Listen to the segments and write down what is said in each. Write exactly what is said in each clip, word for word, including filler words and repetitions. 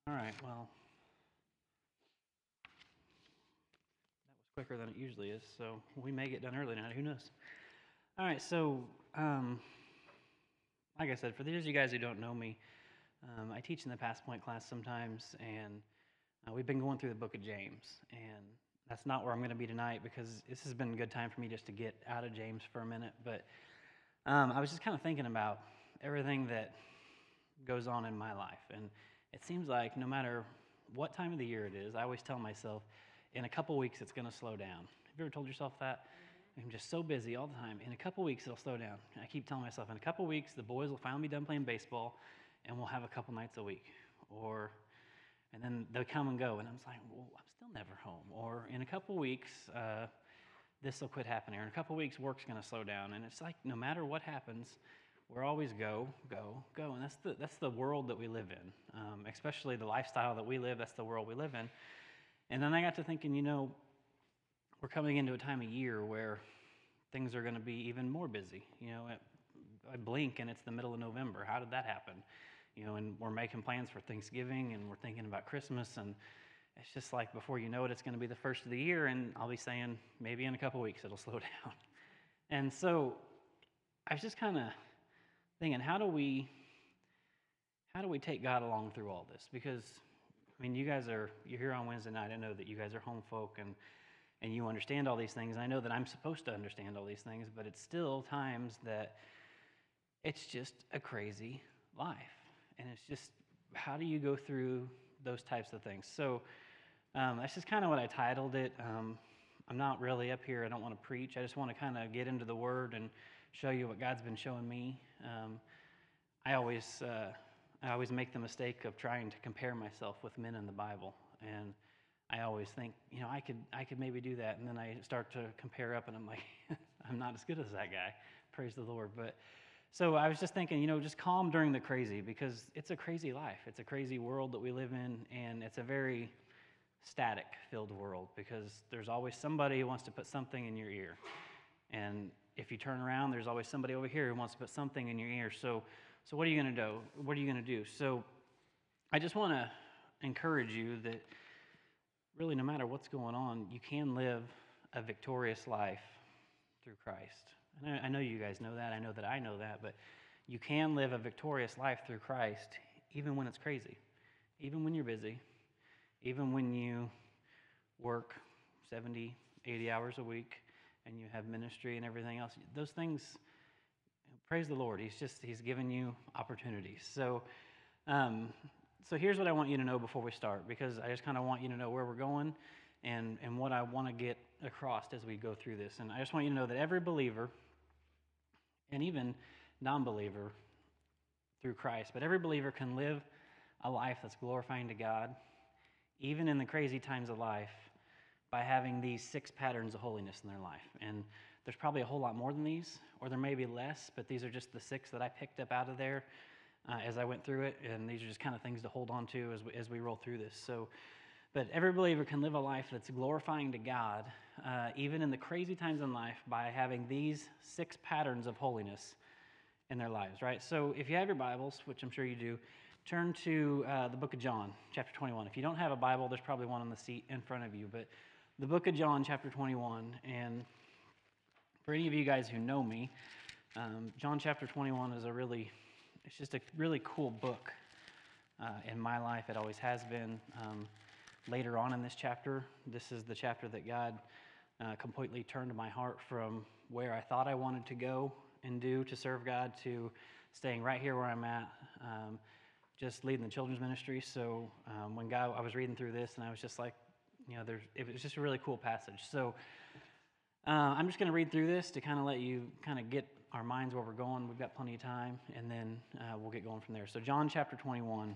All right, well, that was quicker than it usually is, so we may get done early tonight. Who knows? All right, so um, like I said, for those of you guys who don't know me, um, I teach in the Past Point class sometimes, and uh, we've been going through the book of James, and that's not where I'm going to be tonight because this has been a good time for me just to get out of James for a minute. But um, I was just kind of thinking about everything that goes on in my life, and it seems like no matter what time of the year it is, I always tell myself, in a couple weeks it's going to slow down. Have you ever told yourself that? I'm just so busy all the time. In a couple weeks it'll slow down. And I keep telling myself, in a couple weeks the boys will finally be done playing baseball, and we'll have a couple nights a week. Or, and then they'll come and go, and I'm just like, well, I'm still never home. Or in a couple weeks, uh, this will quit happening. Or in a couple weeks, work's going to slow down. And it's like, no matter what happens, we're always go, go, go. And that's the, that's the world that we live in, um, especially the lifestyle that we live. That's the world we live in. And then I got to thinking, you know, we're coming into a time of year where things are going to be even more busy. You know, I blink and it's the middle of November. How did that happen? You know, and we're making plans for Thanksgiving and we're thinking about Christmas, and it's just like before you know it, it's going to be the first of the year, and I'll be saying maybe in a couple weeks it'll slow down. And so I was just kind of thinking, how do we how do we take God along through all this? Because I mean, you guys are you're here on Wednesday night. I know that you guys are home folk and and you understand all these things. And I know that I'm supposed to understand all these things, but it's still times that it's just a crazy life. And it's just, how do you go through those types of things? So um, that's just kind of what I titled it. Um, I'm not really up here. I don't want to preach. I just want to kind of get into the Word and show you what God's been showing me. Um, I always, uh, I always make the mistake of trying to compare myself with men in the Bible, and I always think, you know, I could, I could maybe do that, and then I start to compare up, and I'm like, I'm not as good as that guy. Praise the Lord. But so I was just thinking, you know, just calm during the crazy, because it's a crazy life. It's a crazy world that we live in, and it's a very static-filled world, because there's always somebody who wants to put something in your ear. And if you turn around, there's always somebody over here who wants to put something in your ear. So, so what are you going to do? What are you going to do? So I just want to encourage you that really, no matter what's going on, you can live a victorious life through Christ. And I, I know you guys know that. I know that I know that. But you can live a victorious life through Christ even when it's crazy, even when you're busy, even when you work seventy, eighty hours a week and you have ministry and everything else. Those things, praise the Lord. He's just, he's given you opportunities. So, um, So here's what I want you to know before we start, because I just kind of want you to know where we're going and, and what I want to get across as we go through this. And I just want you to know that every believer, and even non-believer through Christ, but every believer can live a life that's glorifying to God, even in the crazy times of life, by having these six patterns of holiness in their life. And there's probably a whole lot more than these, or there may be less, but these are just the six that I picked up out of there Uh, as I went through it, and these are just kind of things to hold on to as we, as we roll through this. So, but every believer can live a life that's glorifying to God, uh, even in the crazy times in life, by having these six patterns of holiness in their lives, right? So if you have your Bibles, which I'm sure you do, turn to uh, the book of John, chapter twenty-one. If you don't have a Bible, there's probably one on the seat in front of you, but the book of John, chapter twenty-one, and for any of you guys who know me, um, John chapter twenty-one is a really It's just a really cool book uh, in my life. It always has been. Um, later on in this chapter, this is the chapter that God uh, completely turned my heart from where I thought I wanted to go and do to serve God to staying right here where I'm at, um, just leading the children's ministry. So um, when God, I was reading through this, and I was just like, you know, there's, it was just a really cool passage. So Uh, I'm just going to read through this to kind of let you kind of get our minds where we're going. We've got plenty of time, and then uh, we'll get going from there. So John chapter twenty-one,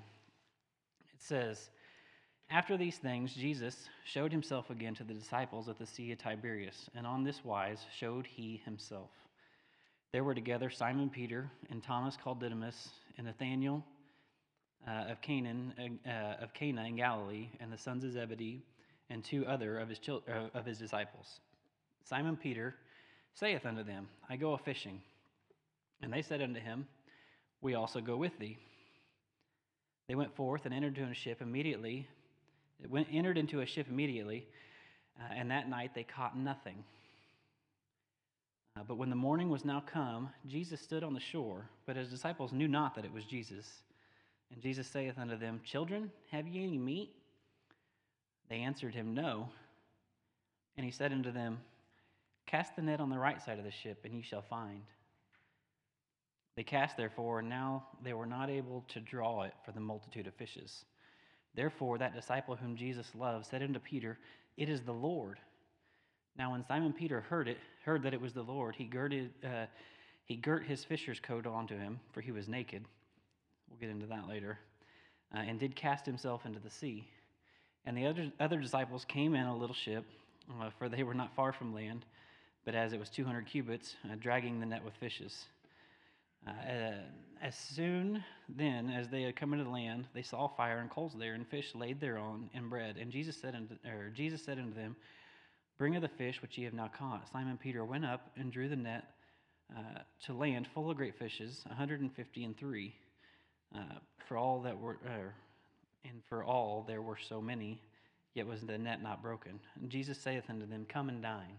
it says, "After these things, Jesus showed himself again to the disciples at the Sea of Tiberias, and on this wise showed he himself. There were together Simon Peter and Thomas called Didymus, and Nathanael uh, of Canaan uh, of Cana in Galilee, and the sons of Zebedee, and two other of his chil- uh, of his disciples. Simon Peter saith unto them, I go a-fishing. And they said unto him, We also go with thee. They went forth and entered into a ship immediately. It went, entered into a ship immediately, uh, and that night they caught nothing. Uh, but when the morning was now come, Jesus stood on the shore, but his disciples knew not that it was Jesus. And Jesus saith unto them, Children, have ye any meat? They answered him, No. And he said unto them, Cast the net on the right side of the ship, and ye shall find. They cast therefore, and now they were not able to draw it for the multitude of fishes. Therefore that disciple whom Jesus loved said unto Peter, It is the Lord. Now when Simon Peter heard it, heard that it was the Lord, he girded, uh, he girt his fisher's coat onto him, for he was naked. We'll get into that later. Uh, and did cast himself into the sea. And the other other disciples came in a little ship, uh, for they were not far from land, but as it was two hundred cubits, uh, dragging the net with fishes. Uh, uh, as soon then as they had come into the land, they saw fire and coals there, and fish laid thereon, and bread. And Jesus said unto, or Jesus said unto them, Bring of the fish which ye have now caught. Simon Peter went up and drew the net uh, to land full of great fishes, a hundred and fifty and three. Uh, for all that were, uh, and for all there were so many, yet was the net not broken. And Jesus saith unto them, Come and dine.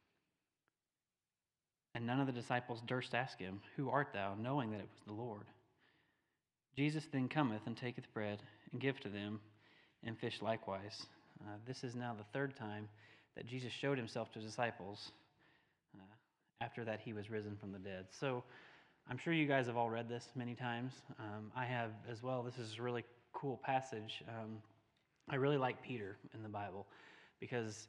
And none of the disciples durst ask him, Who art thou? Knowing that it was the Lord. Jesus then cometh and taketh bread, and giveth to them, and fish likewise. Uh, this is now the third time that Jesus showed himself to his disciples uh, after that he was risen from the dead. So I'm sure you guys have all read this many times. Um, I have as well. This is a really cool passage. Um, I really like Peter in the Bible because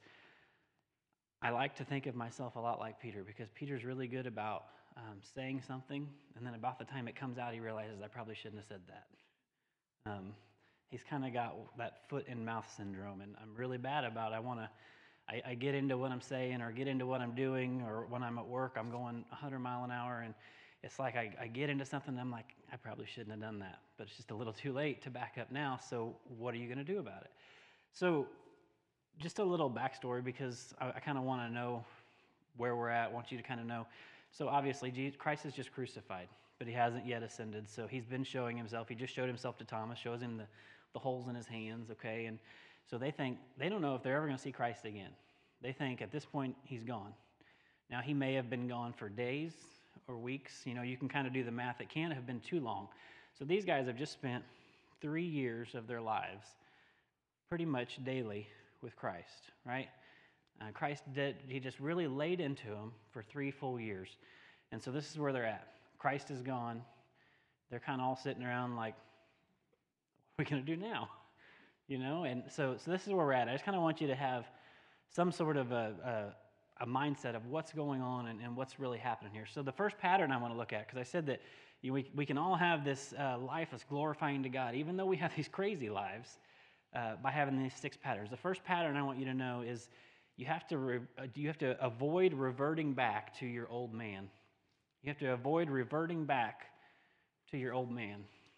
I like to think of myself a lot like Peter, because Peter's really good about um, saying something, and then about the time it comes out, he realizes I probably shouldn't have said that. Um, he's kind of got that foot and mouth syndrome, and I'm really bad about. I want to, I, I get into what I'm saying or get into what I'm doing, or when I'm at work, I'm going one hundred mile an hour, and it's like I, I get into something, and I'm like, I probably shouldn't have done that, but it's just a little too late to back up now. So what are you going to do about it? So. Just a little backstory, because I, I kind of want to know where we're at. I want you to kind of know. So obviously, Jesus, Christ is just crucified, but he hasn't yet ascended. So he's been showing himself. He just showed himself to Thomas, shows him the, the holes in his hands, okay? And so they think, they don't know if they're ever going to see Christ again. They think at this point he's gone. Now, he may have been gone for days or weeks. You know, you can kind of do the math. It can't have been too long. So these guys have just spent three years of their lives pretty much daily with Christ, right? Uh, Christ did, he just really laid into them for three full years. And so this is where they're at. Christ is gone. They're kind of all sitting around like, what are we going to do now? You know, and so, so this is where we're at. I just kind of want you to have some sort of a, a, a mindset of what's going on and, and what's really happening here. So the first pattern I want to look at, because I said that you know, we, we can all have this uh, life that's glorifying to God, even though we have these crazy lives. Uh, by having these six patterns. The first pattern I want you to know is you have to re- uh, you have to avoid reverting back to your old man. You have to avoid reverting back to your old man.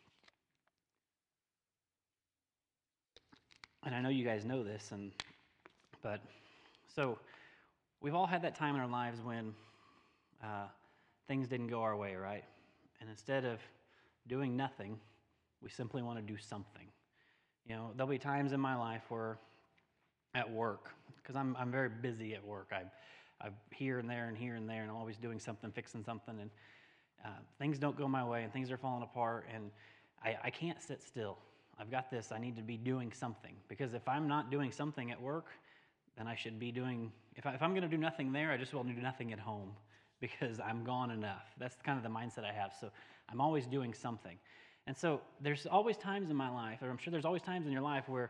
And I know you guys know this, and but so we've all had that time in our lives when uh, things didn't go our way, right? And instead of doing nothing, we simply want to do something. You know, there'll be times in my life where at work, because I'm I'm very busy at work. I'm, I'm here and there and here and there, and I'm always doing something, fixing something, and uh, things don't go my way, and things are falling apart, and I, I can't sit still. I've got this. I need to be doing something, because if I'm not doing something at work, then I should be doing, if, I, if I'm going to do nothing there, I just will do nothing at home, because I'm gone enough. That's kind of the mindset I have. So I'm always doing something. And so there's always times in my life, or I'm sure there's always times in your life where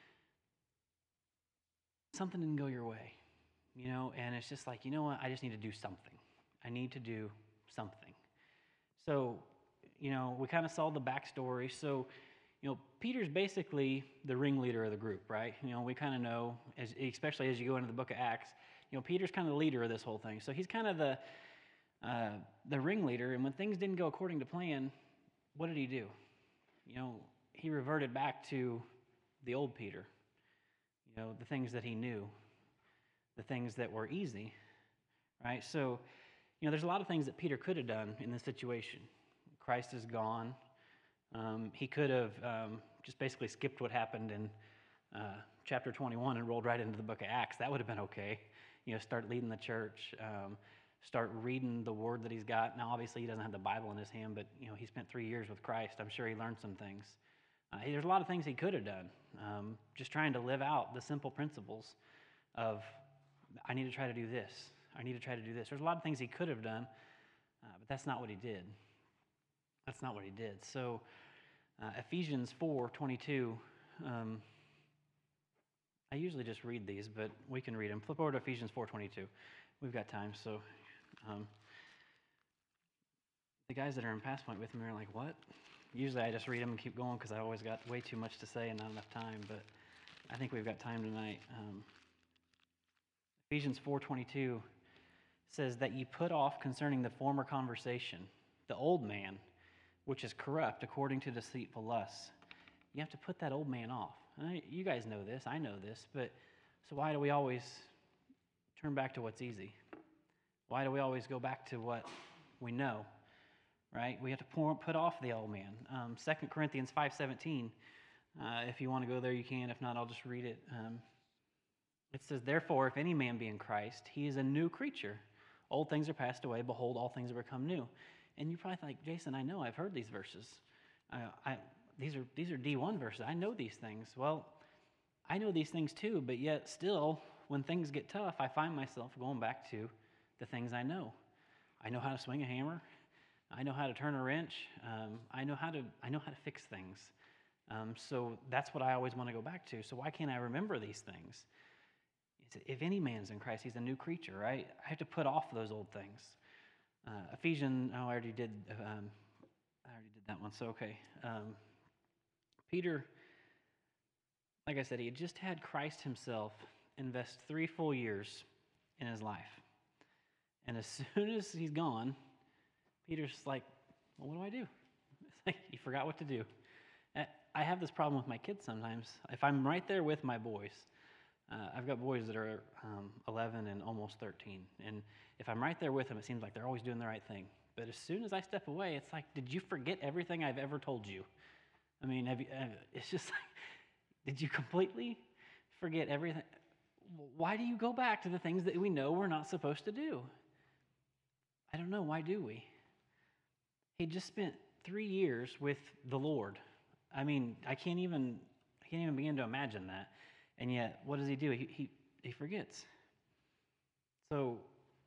something didn't go your way, you know, and it's just like, you know what, I just need to do something. I need to do something. So, you know, we kind of saw the backstory. So, you know, Peter's basically the ringleader of the group, right? You know, we kind of know, as, especially as you go into the book of Acts, you know, Peter's kind of the leader of this whole thing. So he's kind of the uh, the ringleader, and when things didn't go according to plan, what did he do? You know, he reverted back to the old Peter. You know, the things that he knew, the things that were easy, right? So, you know, there's a lot of things that Peter could have done in this situation. Christ is gone. Um, he could have um, just basically skipped what happened in uh, chapter twenty-one and rolled right into the book of Acts. That would have been okay. You know, start leading the church, um, start reading the word that he's got. Now, obviously, he doesn't have the Bible in his hand, but, you know, he spent three years with Christ. I'm sure he learned some things. Uh, there's a lot of things he could have done, um, just trying to live out the simple principles of, I need to try to do this. I need to try to do this. There's a lot of things he could have done, uh, but that's not what he did. That's not what he did. So uh, Ephesians four twenty-two, um, I usually just read these, but we can read them. Flip over to Ephesians four twenty-two. We've got time, so um, the guys that are in Pass Point with me are like, what? Usually I just read them and keep going because I always got way too much to say and not enough time, but I think we've got time tonight. Um, Ephesians four twenty-two says that you put off concerning the former conversation, the old man, which is corrupt according to deceitful lusts. You have to put that old man off. I, you guys know this. I know this. But so why do we always turn back to what's easy? Why do we always go back to what we know? Right? We have to pour, put off the old man. Um, Second Corinthians five seventeen. Uh, if you want to go there, you can. If not, I'll just read it. Um, it says, therefore, if any man be in Christ, he is a new creature. Old things are passed away. Behold, all things have become new. And you're probably like, Jason, I know. I've heard these verses. Uh, I, these are these are D one verses. I know these things. Well, I know these things too, but yet still, when things get tough, I find myself going back to the things I know. I know how to swing a hammer. I know how to turn a wrench. Um, I know how to I know how to fix things. Um, so that's what I always want to go back to. So why can't I remember these things? If any man's in Christ, he's a new creature, right? I have to put off those old things. Uh, Ephesians, oh, I already did. Um, I already did that one. So okay, um, Peter. Like I said, he had just had Christ himself invest three full years in his life, and as soon as he's gone, Peter's like, "Well, what do I do?" It's like he forgot what to do. I have this problem with my kids sometimes. If I'm right there with my boys. Uh, I've got boys that are um, eleven and almost thirteen, and if I'm right there with them, it seems like they're always doing the right thing. But as soon as I step away, it's like, did you forget everything I've ever told you? I mean, have you, uh, it's just like, did you completely forget everything? Why do you go back to the things that we know we're not supposed to do? I don't know. Why do we? He just spent three years with the Lord. I mean, I can't even, I can't even begin to imagine that. And yet, what does he do? He, he, he forgets. So,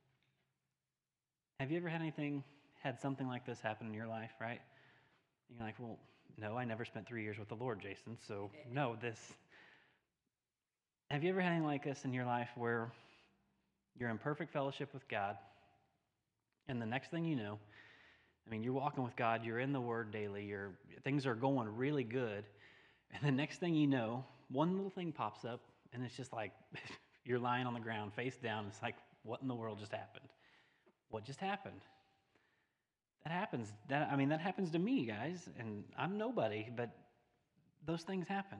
have you ever had anything, had something like this happen in your life, right? You're like, well, no, I never spent three years with the Lord, Jason, so no, this. Have you ever had anything like this in your life where you're in perfect fellowship with God, and the next thing you know, I mean, you're walking with God, you're in the Word daily, you're, things are going really good, and the next thing you know, one little thing pops up, and it's just like you're lying on the ground, face down. It's like, what in the world just happened? What just happened? That happens. That I mean, that happens to me, guys, and I'm nobody, but those things happen.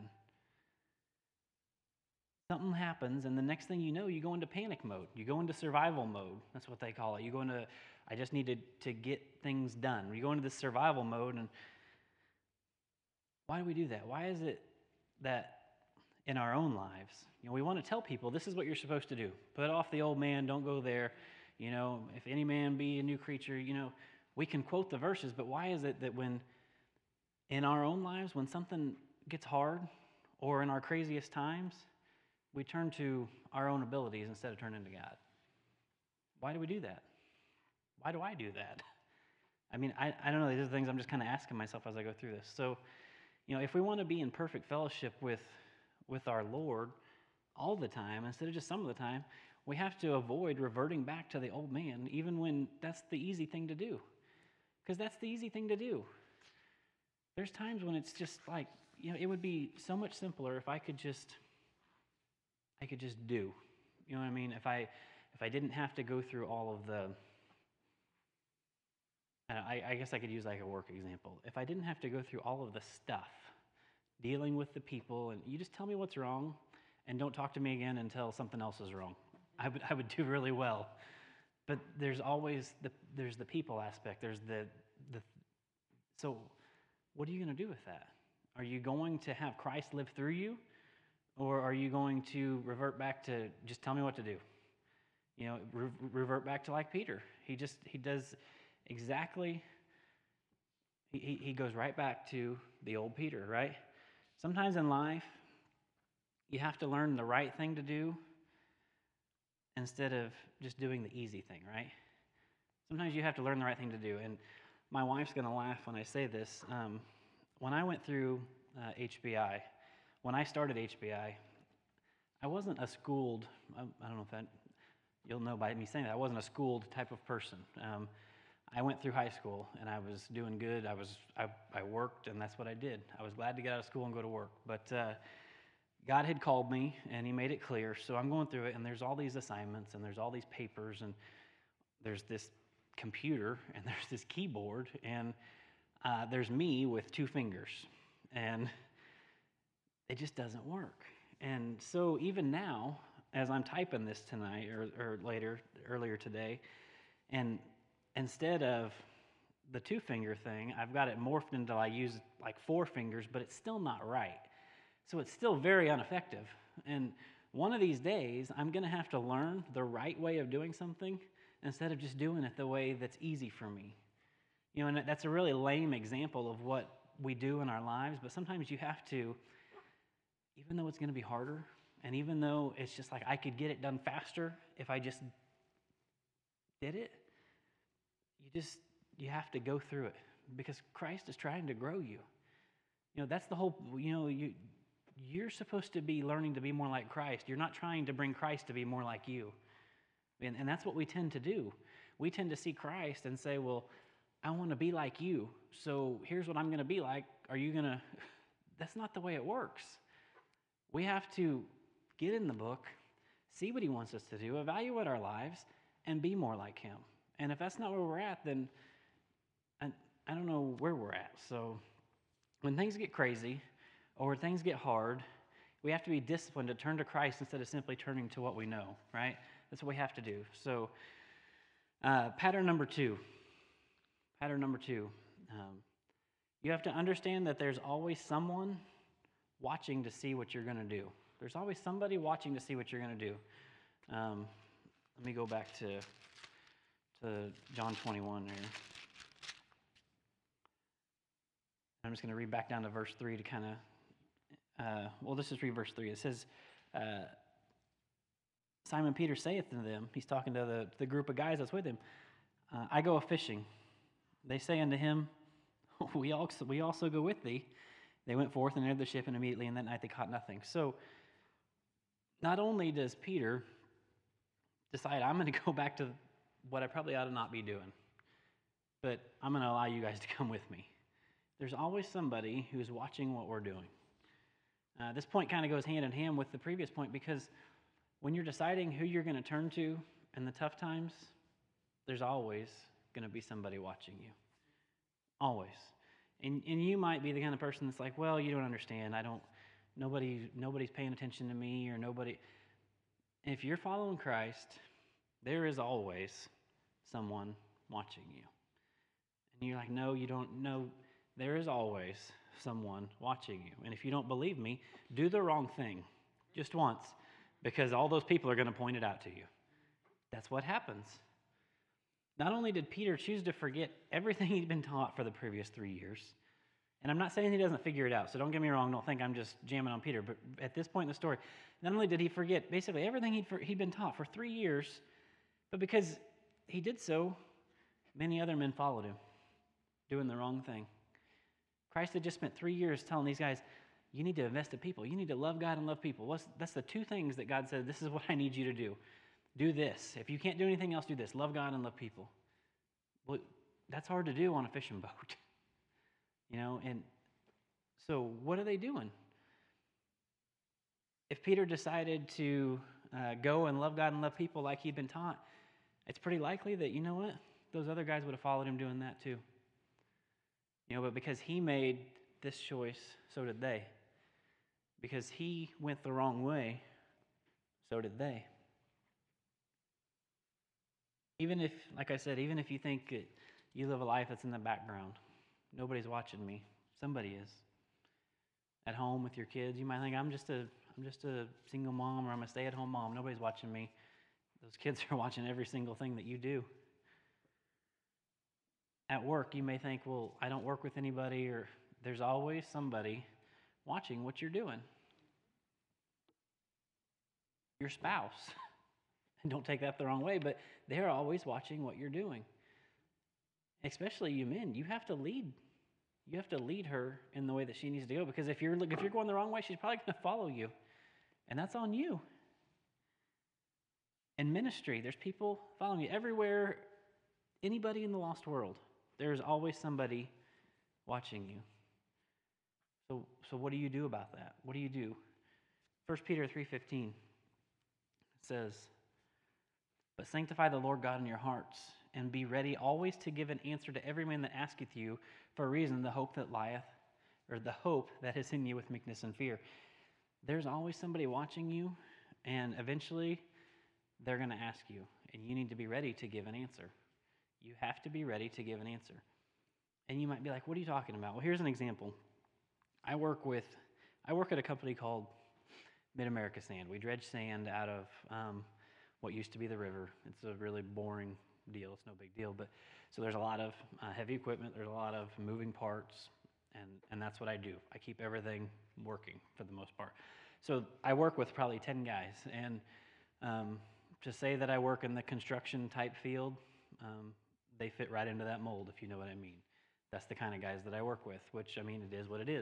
Something happens, and the next thing you know, you go into panic mode. You go into survival mode. That's what they call it. You go into, I just need to, to get things done. You go into this survival mode, and why do we do that? Why is it that in our own lives, you know, we want to tell people this is what you're supposed to do. Put off the old man, don't go there. You know, if any man be a new creature, you know, we can quote the verses, but why is it that when in our own lives, when something gets hard or in our craziest times, we turn to our own abilities instead of turning to God? Why do we do that? Why do I do that? I mean, I, I don't know. These are the things I'm just kind of asking myself as I go through this. So, you know, if we want to be in perfect fellowship with with our Lord all the time, instead of just some of the time, we have to avoid reverting back to the old man, even when that's the easy thing to do. Because that's the easy thing to do. There's times when it's just like, you know, it would be so much simpler if I could just, I could just do. You know what I mean? If I, if I didn't have to go through all of the, I, I guess I could use like a work example. If I didn't have to go through all of the stuff, dealing with the people, and you just tell me what's wrong, and don't talk to me again until something else is wrong. I would I would do really well. But there's always the there's the people aspect. There's the the so what are you going to do with that? Are you going to have Christ live through you? Or are you going to revert back to just tell me what to do? You know, re- revert back to like Peter. He just, he does exactly, he, he goes right back to the old Peter, right? Sometimes in life, you have to learn the right thing to do instead of just doing the easy thing, right? Sometimes you have to learn the right thing to do. And my wife's going to laugh when I say this. Um, when I went through uh, H B I, when I started H B I, I wasn't a schooled, I, I don't know if that, you'll know by me saying that, I wasn't a schooled type of person. Um, I went through high school, and I was doing good. I was I, I worked, and that's what I did. I was glad to get out of school and go to work. But uh, God had called me, and he made it clear. So I'm going through it, and there's all these assignments, and there's all these papers, and there's this computer, and there's this keyboard, and uh, there's me with two fingers. And it just doesn't work. And so even now, as I'm typing this tonight or, or later, earlier today, and instead of the two finger thing, I've got it morphed into I use like four fingers, but it's still not right. So it's still very ineffective. And one of these days, I'm going to have to learn the right way of doing something instead of just doing it the way that's easy for me. You know, and that's a really lame example of what we do in our lives, but sometimes you have to, even though it's going to be harder, and even though it's just like I could get it done faster if I just did it, you just, you have to go through it because Christ is trying to grow you. You know, that's the whole, you know, you, you're supposed to be learning to be more like Christ. You're not trying to bring Christ to be more like you. And, and that's what we tend to do. We tend to see Christ and say, well, I want to be like you, so here's what I'm going to be like. Are you going to, that's not the way it works. We have to get in the book, see what he wants us to do, evaluate our lives, and be more like him. And if that's not where we're at, then I, I don't know where we're at. So when things get crazy or when things get hard, we have to be disciplined to turn to Christ instead of simply turning to what we know, right? That's what we have to do. So uh, pattern number two. Pattern number two. Um, you have to understand that there's always someone watching to see what you're going to do. There's always somebody watching to see what you're going to do. Um, let me go back to, to John twenty-one here. I'm just going to read back down to verse three to kind of, uh, well, let's just read verse three. It says, uh, Simon Peter saith unto them, he's talking to the, the group of guys that's with him, uh, I go a-fishing. They say unto him, we also, we also go with thee. They went forth and entered the ship, and immediately in that night they caught nothing. So not only does Peter decide, I'm going to go back to what I probably ought to not be doing, but I'm going to allow you guys to come with me. There's always somebody who's watching what we're doing. Uh, this point kind of goes hand in hand with the previous point, because when you're deciding who you're going to turn to in the tough times, there's always going to be somebody watching you. Always. And and you might be the kind of person that's like, well, you don't understand. I don't, nobody, nobody's paying attention to me, or nobody. If you're following Christ, there is always someone watching you. And you're like, no, you don't know. There is always someone watching you. And if you don't believe me, do the wrong thing just once, because all those people are going to point it out to you. That's what happens. Not only did Peter choose to forget everything he'd been taught for the previous three years, and I'm not saying he doesn't figure it out, so don't get me wrong, don't think I'm just jamming on Peter, but at this point in the story, not only did he forget basically everything he'd, he'd been taught for three years, but because he did so, many other men followed him, doing the wrong thing. Christ had just spent three years telling these guys, you need to invest in people. You need to love God and love people. What's, that's the two things that God said, this is what I need you to do. Do this. If you can't do anything else, do this. Love God and love people. Well, that's hard to do on a fishing boat. You know, and so what are they doing? If Peter decided to uh, go and love God and love people like he'd been taught, it's pretty likely that, you know what, those other guys would have followed him doing that too. You know, but because he made this choice, so did they. Because he went the wrong way, so did they. Even if, like I said, even if you think that you live a life that's in the background, nobody's watching me, Somebody is. At home with your kids, you might think, I'm just a I'm just a single mom, or I'm a stay-at-home mom. Nobody's watching me. Those kids are watching every single thing that you do. At work, you may think, well, I don't work with anybody, or there's always somebody watching what you're doing. Your spouse. And don't take that the wrong way, but they're always watching what you're doing. Especially you men, you have to lead. You have to lead her in the way that she needs to go, because if you're if you're going the wrong way, she's probably going to follow you. And that's on you. In ministry, there's people following you everywhere. Anybody in the lost world, there's always somebody watching you. So, so what do you do about that? What do you do? First Peter three fifteen says, "But sanctify the Lord God in your hearts, and be ready always to give an answer to every man that asketh you for a reason, the hope that lieth, or the hope that is in you with meekness and fear." There's always somebody watching you, and eventually they're going to ask you, and you need to be ready to give an answer. You have to be ready to give an answer. And you might be like, what are you talking about? Well, here's an example. I work with, I work at a company called Mid-America Sand. We dredge sand out of um, what used to be the river. It's a really boring deal. It's no big deal. But so there's a lot of uh, heavy equipment. There's a lot of moving parts, and, and that's what I do. I keep everything working for the most part. So I work with probably ten guys. And um, to say that I work in the construction type field, um, they fit right into that mold, if you know what I mean. That's the kind of guys that I work with, which, I mean, it is what it is.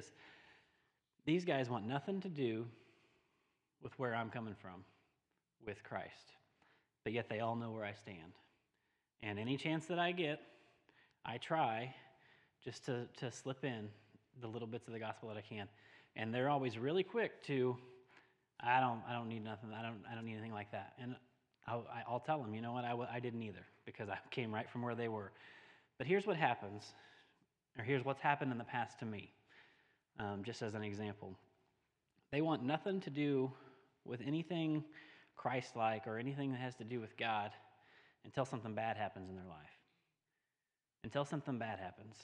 These guys want nothing to do with where I'm coming from with Christ, but yet they all know where I stand. And any chance that I get, I try just to, to slip in the little bits of the gospel that I can. And they're always really quick to, I don't I don't need nothing, I don't I don't need anything like that. And I'll, I'll tell them, you know what, I, I didn't either, because I came right from where they were. But here's what happens, or here's what's happened in the past to me, um, just as an example. They want nothing to do with anything Christ-like or anything that has to do with God until something bad happens in their life. Until something bad happens.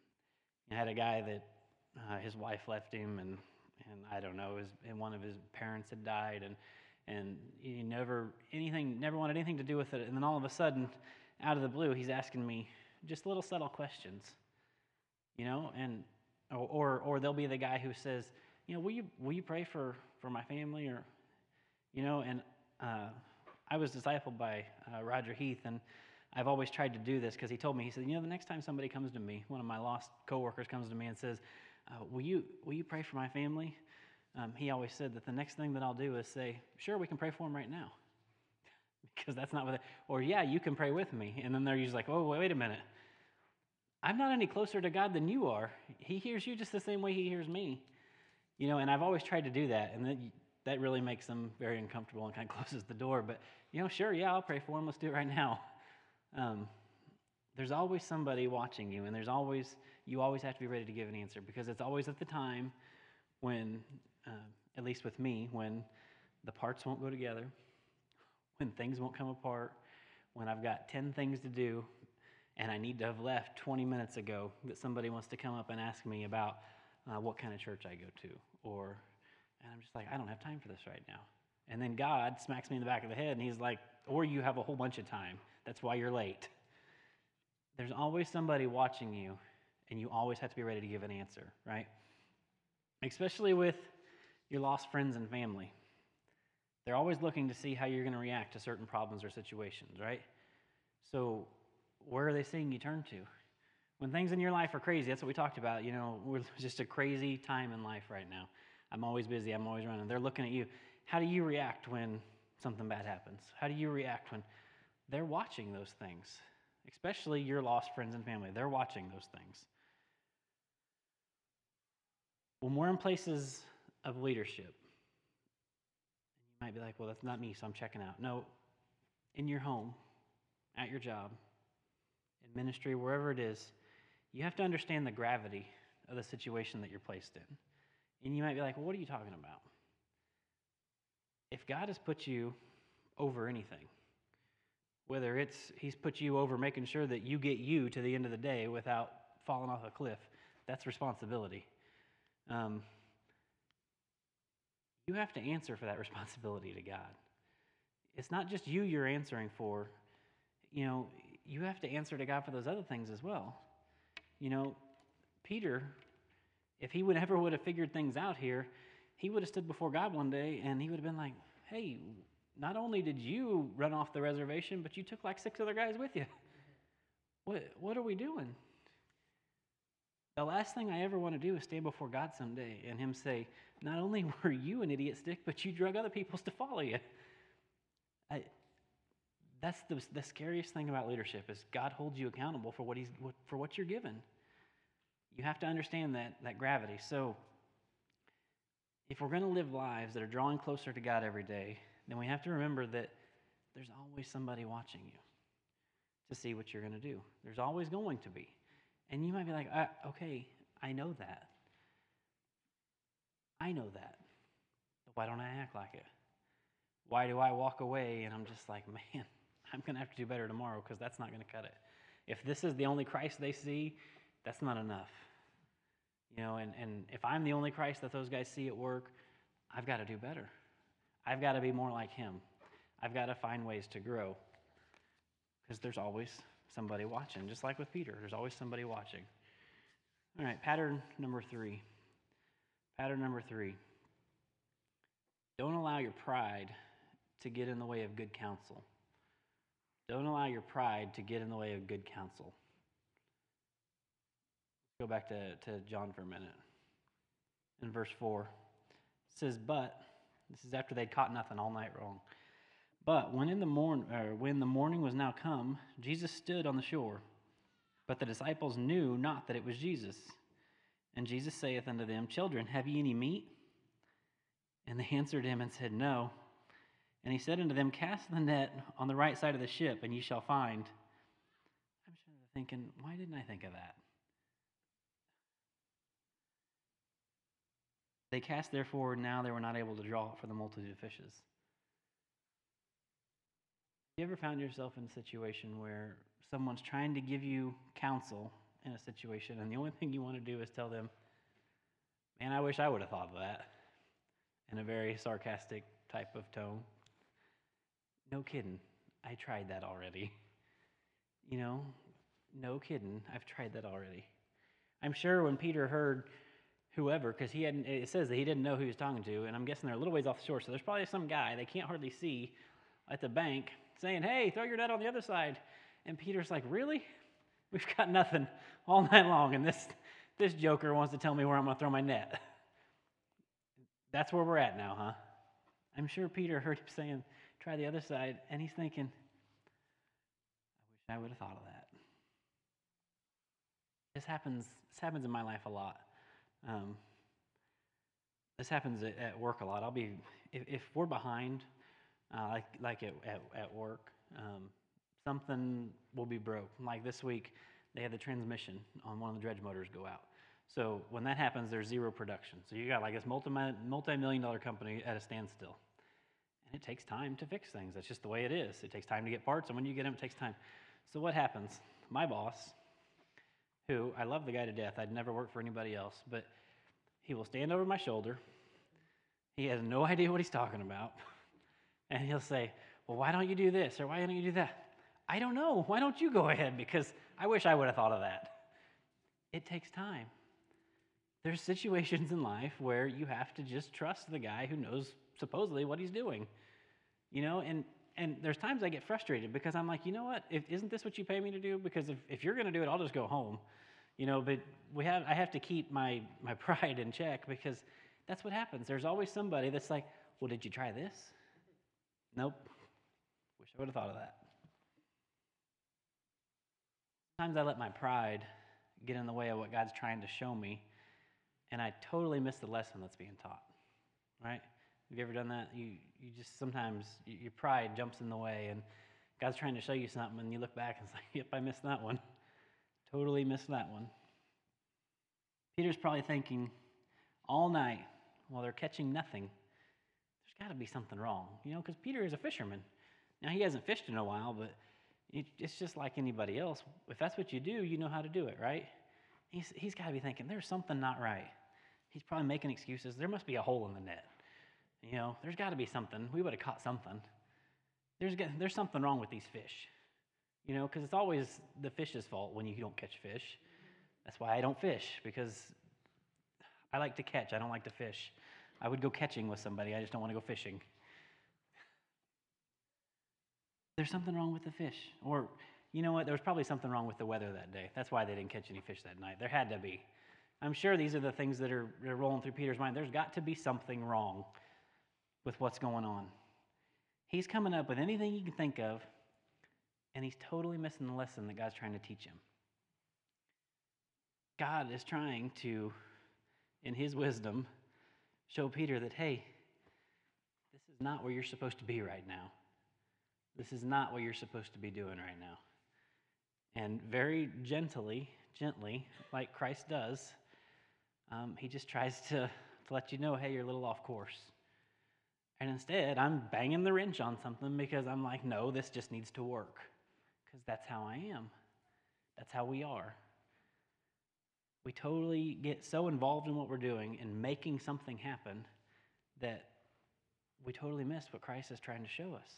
I had a guy that uh, his wife left him, and and I don't know, his, and one of his parents had died, and and he never anything never wanted anything to do with it. And then all of a sudden, out of the blue, he's asking me just little subtle questions, you know, and or or, or there'll be the guy who says, you know, will you will you pray for, for my family, or, you know, and uh, I was discipled by uh, Roger Heath, and I've always tried to do this because he told me, he said, you know, the next time somebody comes to me, one of my lost coworkers comes to me and says, uh, will you will you pray for my family? Um, he always said that the next thing that I'll do is say, sure, we can pray for them right now. Because that's not what, they, or yeah, you can pray with me. And then they're usually like, oh, wait a minute. I'm not any closer to God than you are. He hears you just the same way he hears me. You know, and I've always tried to do that. And that, that really makes them very uncomfortable and kind of closes the door. But, you know, sure, yeah, I'll pray for them. Let's do it right now. Um, there's always somebody watching you. And there's always, you always have to be ready to give an answer. Because it's always at the time when, uh, at least with me, when the parts won't go together, when things won't come apart, when I've got ten things to do, and I need to have left twenty minutes ago, that somebody wants to come up and ask me about uh, what kind of church I go to, or, and I'm just like, I don't have time for this right now. And then God smacks me in the back of the head, and he's like, or you have a whole bunch of time. That's why you're late. There's always somebody watching you, and you always have to be ready to give an answer, right? Especially with your lost friends and family. They're always looking to see how you're going to react to certain problems or situations, right? So where are they seeing you turn to? When things in your life are crazy, that's what we talked about. You know, we're just a crazy time in life right now. I'm always busy. I'm always running. They're looking at you. How do you react when something bad happens? How do you react when they're watching those things? Especially your lost friends and family. They're watching those things. When we're in places of leadership, you might be like, well, that's not me, so I'm checking out. No, in your home, at your job, in ministry, wherever it is, you have to understand the gravity of the situation that you're placed in. And you might be like, well, what are you talking about? If God has put you over anything, whether it's he's put you over making sure that you get you to the end of the day without falling off a cliff, That's responsibility. Um, you have to answer for that responsibility to God. It's not just you you're answering for. You know, you have to answer to God for those other things as well. You know, Peter, if he would ever would have figured things out here, he would have stood before God one day and he would have been like, hey, not only did you run off the reservation, but you took like six other guys with you. What what are we doing? The last thing I ever want to do is stand before God someday and him say, not only were you an idiot stick, but you drug other people's to follow you. I, that's the, the scariest thing about leadership is God holds you accountable for what he's for what you're given. You have to understand that that gravity. So if we're going to live lives that are drawing closer to God every day, then we have to remember that there's always somebody watching you to see what you're going to do. There's always going to be. And you might be like, uh, okay, I know that. I know that. But why don't I act like it? Why do I walk away and I'm just like, man, I'm going to have to do better tomorrow because that's not going to cut it. If this is the only Christ they see, that's not enough. You know, and, and if I'm the only Christ that those guys see at work, I've got to do better. I've got to be more like him. I've got to find ways to grow because there's always somebody watching. Just like with Peter, there's always somebody watching. All right, pattern number three. Pattern number three. Don't allow your pride to get in the way of good counsel. Don't allow your pride to get in the way of good counsel. Go back to, to John for a minute. In verse four, it says, but, this is after they'd caught nothing all night long. But when in the morn, or when the morning was now come, Jesus stood on the shore. But the disciples knew not that it was Jesus. And Jesus saith unto them, children, have ye any meat? And they answered him and said, no. And he said unto them, cast the net on the right side of the ship, and ye shall find. I'm sure they're thinking, why didn't I think of that? They cast therefore, now they were not able to draw it for the multitude of fishes. Have you ever found yourself in a situation where someone's trying to give you counsel in a situation, and the only thing you want to do is tell them, man, I wish I would have thought of that, in a very sarcastic type of tone? No kidding. I tried that already. You know, no kidding. I've tried that already. I'm sure when Peter heard whoever, because he hadn't, it says that he didn't know who he was talking to, and I'm guessing they're a little ways off the shore, so there's probably some guy they can't hardly see at the bank saying, hey, throw your net on the other side. And Peter's like, really? We've got nothing all night long, and this this joker wants to tell me where I'm going to throw my net. That's where we're at now, huh? I'm sure Peter heard him saying, try the other side, and he's thinking, I wish I would have thought of that. This happens, this happens in my life a lot. Um, this happens at, at work a lot. I'll be, if, if we're behind, uh, like like at, at, at work, um, something will be broke. Like this week, they had the transmission on one of the dredge motors go out. So when that happens, there's zero production. So you got like this multi, multi-million dollar company at a standstill. And it takes time to fix things. That's just the way it is. It takes time to get parts, and when you get them, it takes time. So what happens? My boss, who, I love the guy to death. I'd never work for anybody else, but he will stand over my shoulder. He has no idea what he's talking about. And he'll say, well, why don't you do this? Or why don't you do that? I don't know. Why don't you go ahead? Because I wish I would have thought of that. It takes time. There's situations in life where you have to just trust the guy who knows supposedly what he's doing. You know, and, and there's times I get frustrated because I'm like, you know what? If, isn't this what you pay me to do? Because if, if you're going to do it, I'll just go home. You know, but we have I have to keep my, my pride in check because that's what happens. There's always somebody that's like, well, did you try this? Nope. Wish I would have thought of that. Sometimes I let my pride get in the way of what God's trying to show me, and I totally miss the lesson that's being taught, right? Have you ever done that? You you just sometimes, your pride jumps in the way, and God's trying to show you something, and you look back and it's like, yep, I missed that one. Totally missed that one. Peter's probably thinking all night while they're catching nothing, there's got to be something wrong, you know, because Peter is a fisherman. Now, he hasn't fished in a while, but it, it's just like anybody else. If that's what you do, you know how to do it, right? He's, he's got to be thinking, there's something not right. He's probably making excuses. There must be a hole in the net. You know, there's got to be something. We would have caught something. There's, there's something wrong with these fish. You know, because it's always the fish's fault when you don't catch fish. That's why I don't fish, because I like to catch. I don't like to fish. I would go catching with somebody. I just don't want to go fishing. There's something wrong with the fish. Or, you know what? There was probably something wrong with the weather that day. That's why they didn't catch any fish that night. There had to be. I'm sure these are the things that are, are rolling through Peter's mind. There's got to be something wrong with what's going on. He's coming up with anything he can think of, and he's totally missing the lesson that God's trying to teach him. God is trying to, in his wisdom, show Peter that, hey, this is not where you're supposed to be right now. This is not what you're supposed to be doing right now. And very gently, gently, like Christ does, um, he just tries to, to let you know, hey, you're a little off course. And instead, I'm banging the wrench on something because I'm like, no, this just needs to work. Because that's how I am. That's how we are. We totally get so involved in what we're doing and making something happen that we totally miss what Christ is trying to show us.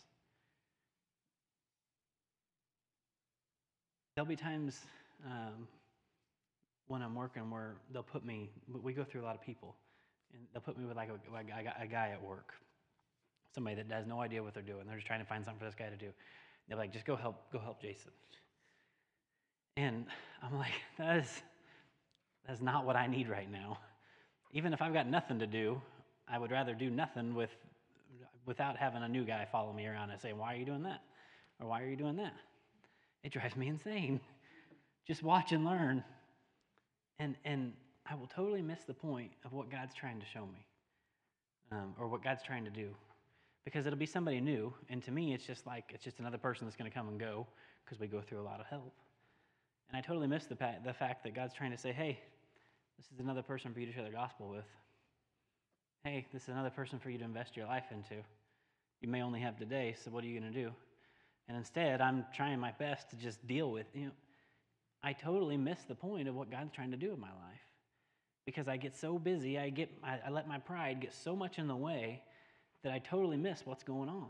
There'll be times um, when I'm working where they'll put me, we go through a lot of people, and they'll put me with like a, like a guy at work, somebody that has no idea what they're doing. They're just trying to find something for this guy to do. They're like, just go help, go help Jason. And I'm like, that is, that's not what I need right now. Even if I've got nothing to do, I would rather do nothing with, without having a new guy follow me around and say, why are you doing that? Or why are you doing that? It drives me insane. Just watch and learn. And and I will totally miss the point of what God's trying to show me. Um, or what God's trying to do. Because it'll be somebody new. And to me, it's just like, it's just another person that's going to come and go because we go through a lot of help. And I totally miss the, the fact that God's trying to say, hey, this is another person for you to share the gospel with. Hey, this is another person for you to invest your life into. You may only have today, so what are you going to do? And instead, I'm trying my best to just deal with, you know, I totally miss the point of what God's trying to do in my life. Because I get so busy, I get, I, I let my pride get so much in the way that I totally miss what's going on.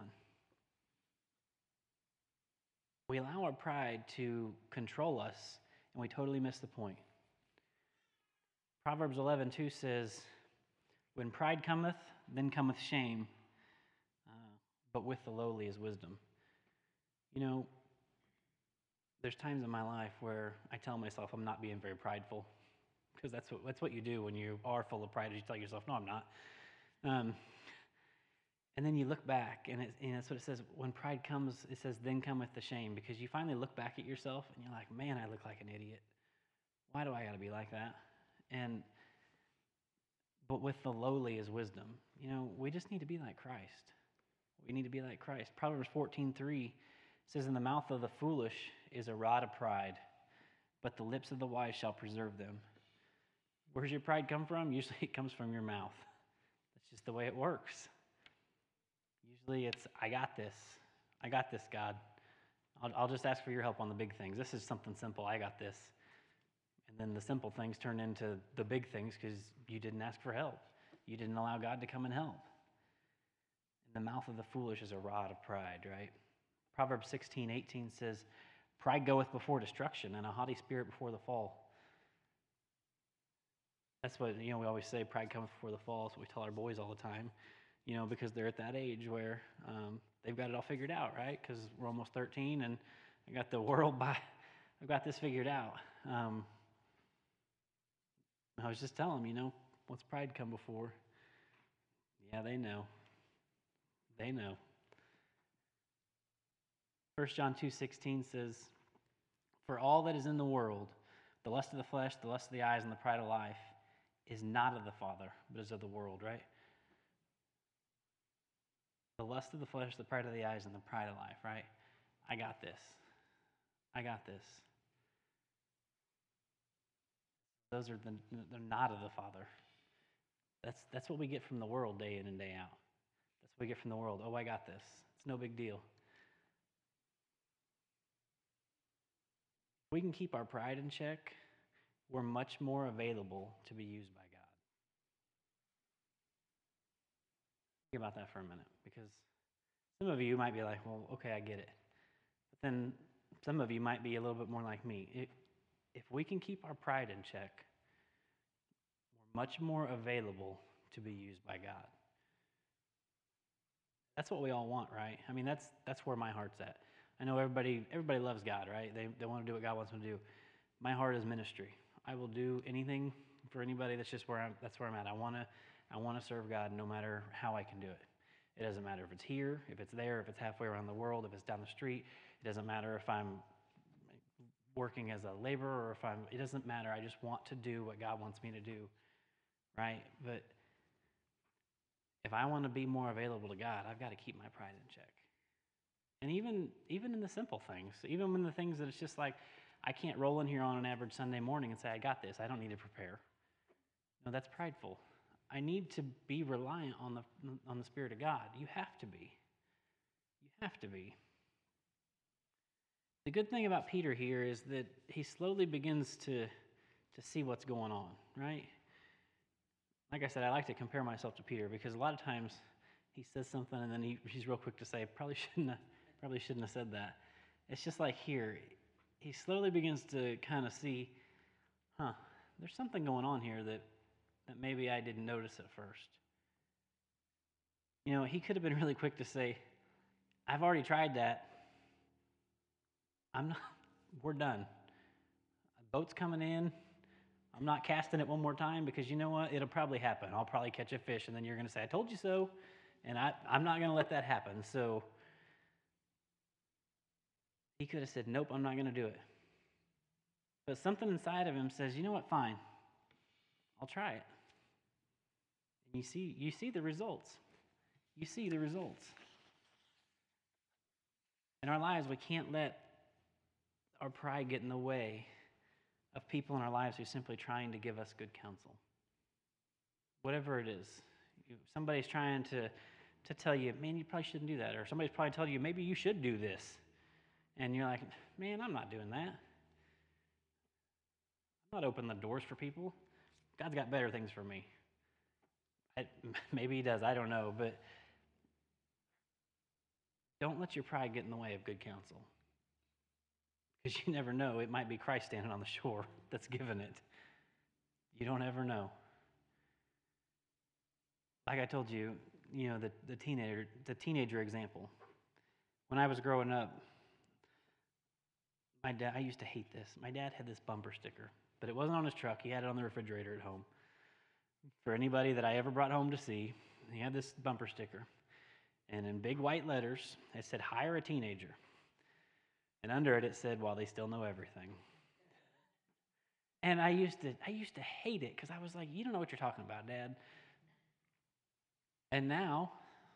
We allow our pride to control us, and we totally miss the point. Proverbs eleven two says, when pride cometh, then cometh shame, uh, but with the lowly is wisdom. You know, there's times in my life where I tell myself I'm not being very prideful, because that's what that's what you do when you are full of pride. You tell yourself, no, I'm not. Um, and then you look back, and, it, and that's what it says. When pride comes, it says, then cometh the shame, because you finally look back at yourself, and you're like, man, I look like an idiot. Why do I got to be like that? And but with the lowly is wisdom. You know, we just need to be like Christ. We need to be like Christ. Proverbs fourteen three says, in the mouth of the foolish is a rod of pride, but the lips of the wise shall preserve them. Where's your pride come from? Usually it comes from your mouth. That's just the way it works. Usually it's, I got this. I got this, God. I'll, I'll just ask for your help on the big things. This is something simple. I got this. And then the simple things turn into the big things because you didn't ask for help. You didn't allow God to come and help. In the mouth of the foolish is a rod of pride, right? Proverbs sixteen eighteen says, pride goeth before destruction, and a haughty spirit before the fall. That's what, you know, we always say, pride comes before the fall. That's what we tell our boys all the time, you know, because they're at that age where um, they've got it all figured out, right? Because we're almost thirteen, and I got the world by, I've got this figured out. Um, I was just telling them, you know, what's pride come before? Yeah, they know. They know. First John two sixteen says, for all that is in the world, the lust of the flesh, the lust of the eyes, and the pride of life is not of the Father, but is of the world, right? The lust of the flesh, the pride of the eyes, and the pride of life, right? I got this. I got this. Those are the, they're not of the Father. That's, that's what we get from the world day in and day out. That's what we get from the world. Oh, I got this. It's no big deal. We can keep our pride in check we're much more available to be used by God. Think about that for a minute, because some of you might be like, well, okay, I get it. But then some of you might be a little bit more like me. It, if we can keep our pride in check, we're much more available to be used by God. That's what we all want, right? I mean, that's that's where my heart's at. I know everybody everybody loves God, right? They they want to do what God wants them to do. My heart is ministry. I will do anything for anybody. That's just where I'm that's where I'm at. I wanna I wanna serve God no matter how I can do it. It doesn't matter if it's here, if it's there, if it's halfway around the world, if it's down the street. It doesn't matter if I'm working as a laborer or if I'm it doesn't matter. I just want to do what God wants me to do. Right? But if I want to be more available to God, I've got to keep my pride in check. And even even in the simple things, even in the things that it's just like, I can't roll in here on an average Sunday morning and say, I got this, I don't need to prepare. No, that's prideful. I need to be reliant on the on the Spirit of God. You have to be. You have to be. The good thing about Peter here is that he slowly begins to, to see what's going on, right? Like I said, I like to compare myself to Peter because a lot of times he says something and then he, he's real quick to say, probably shouldn't have, probably shouldn't have said that. It's just like here, he slowly begins to kind of see, huh, there's something going on here that, that maybe I didn't notice at first. You know, he could have been really quick to say, I've already tried that. I'm not, we're done. A boat's coming in. I'm not casting it one more time because you know what? It'll probably happen. I'll probably catch a fish, and then you're going to say, I told you so, and I, I'm not going to let that happen. So he could have said, nope, I'm not going to do it. But something inside of him says, you know what? Fine. I'll try it. And you see, you see the results. You see the results. In our lives, we can't let our pride get in the way of people in our lives who are simply trying to give us good counsel. Whatever it is. Somebody's trying to, to tell you, man, you probably shouldn't do that. Or somebody's probably telling you, maybe you should do this. And you're like, man, I'm not doing that. I'm not opening the doors for people. God's got better things for me. I, maybe he does, I don't know. But don't let your pride get in the way of good counsel. Because you never know, it might be Christ standing on the shore that's giving it. You don't ever know. Like I told you, you know, the, the teenager the teenager example. When I was growing up, my dad, I used to hate this. My dad had this bumper sticker, but it wasn't on his truck. He had it on the refrigerator at home. For anybody that I ever brought home to see, he had this bumper sticker. And in big white letters, it said, hire a teenager. And under it, it said, while they still know everything. And I used to I used to hate it because I was like, you don't know what you're talking about, Dad. And now,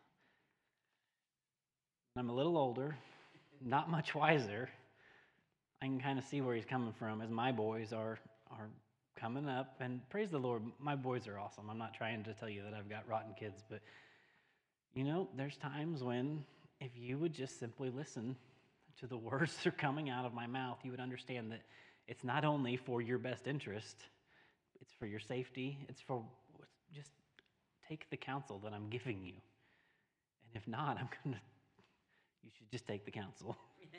I'm a little older, not much wiser. I can kind of see where he's coming from as my boys are are coming up. And praise the Lord, my boys are awesome. I'm not trying to tell you that I've got rotten kids, but, you know, there's times when if you would just simply listen to the words that are coming out of my mouth, you would understand that it's not only for your best interest, it's for your safety, it's for just take the counsel that I'm giving you. And if not, I'm going to, you should just take the counsel.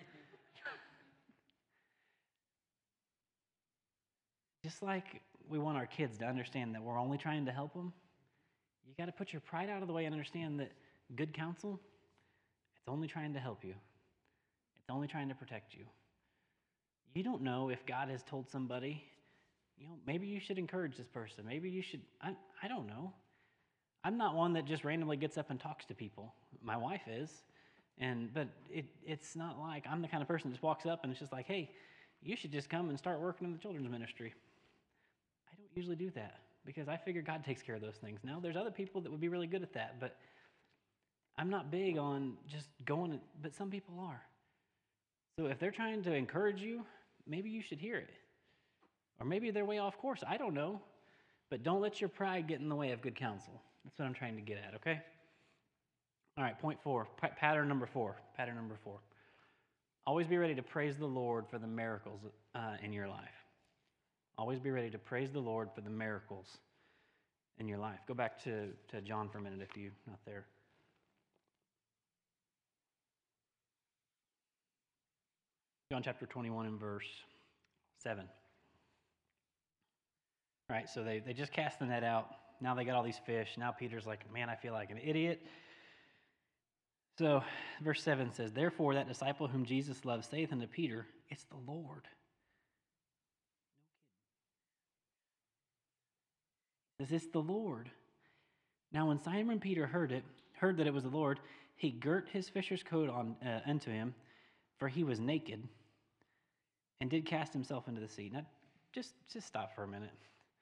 Just like we want our kids to understand that we're only trying to help them, you got to put your pride out of the way and understand that good counsel, it's only trying to help you. It's only trying to protect you. You don't know if God has told somebody, you know, maybe you should encourage this person. Maybe you should, I, I don't know. I'm not one that just randomly gets up and talks to people. My wife is. And but it it's not like I'm the kind of person that just walks up and it's just like, hey, you should just come and start working in the children's ministry. I don't usually do that because I figure God takes care of those things. Now, there's other people that would be really good at that, but I'm not big on just going, but some people are. So if they're trying to encourage you, maybe you should hear it. Or maybe they're way off course. I don't know. But don't let your pride get in the way of good counsel. That's what I'm trying to get at, okay? All right, point four, p- pattern number four. Pattern number four. Always be ready to praise the Lord for the miracles uh, in your life. Always be ready to praise the Lord for the miracles in your life. Go back to, to John for a minute if you're not there. John chapter twenty-one and verse seven. All right, so they, they just cast the net out. Now they got all these fish. Now Peter's like, man, I feel like an idiot. So verse seven says, therefore that disciple whom Jesus loved saith unto Peter, it's the Lord. Says, it's the Lord. Now when Simon Peter heard it, heard that it was the Lord, he girt his fisher's coat on uh, unto him, for he was naked, and did cast himself into the sea. Now, just, just stop for a minute.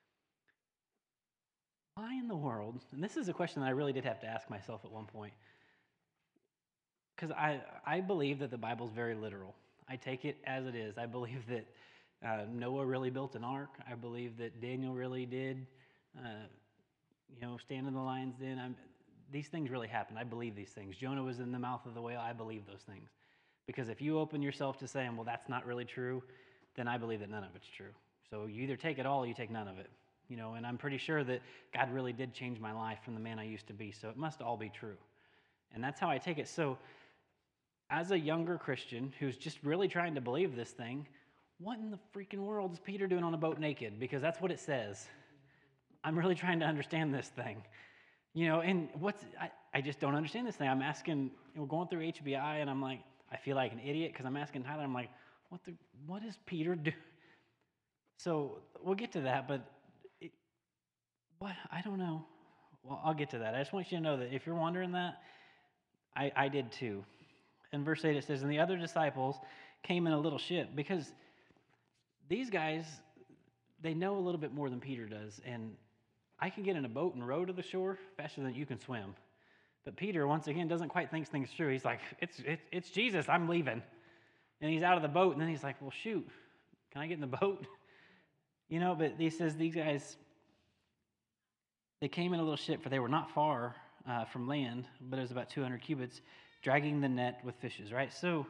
Why in the world, and this is a question that I really did have to ask myself at one point, because I, I believe that the Bible's very literal. I take it as it is. I believe that uh, Noah really built an ark. I believe that Daniel really did, uh, you know, stand in the lion's den. I'm, these things really happened. I believe these things. Jonah was in the mouth of the whale. I believe those things. Because if you open yourself to saying, well, that's not really true, then I believe that none of it's true. So you either take it all or you take none of it. You know, and I'm pretty sure that God really did change my life from the man I used to be. So it must all be true. And that's how I take it. So as a younger Christian who's just really trying to believe this thing, what in the freaking world is Peter doing on a boat naked? Because that's what it says. I'm really trying to understand this thing. You know, and what's, I, I just don't understand this thing. I'm asking, we're going through H B I, and I'm like, I feel like an idiot because I'm asking Tyler, I'm like, what the, what is Peter do? So we'll get to that, but it, what, I don't know. Well, I'll get to that. I just want you to know that if you're wondering that, I, I did too. In verse eight it says, and the other disciples came in a little ship, because these guys, they know a little bit more than Peter does, and I can get in a boat and row to the shore faster than you can swim. But Peter, once again, doesn't quite think things through. He's like, it's, it's, it's Jesus, I'm leaving. And he's out of the boat, and then he's like, well, shoot, can I get in the boat? You know, but he says these guys, they came in a little ship, for they were not far uh, from land, but it was about two hundred cubits, dragging the net with fishes, right? So,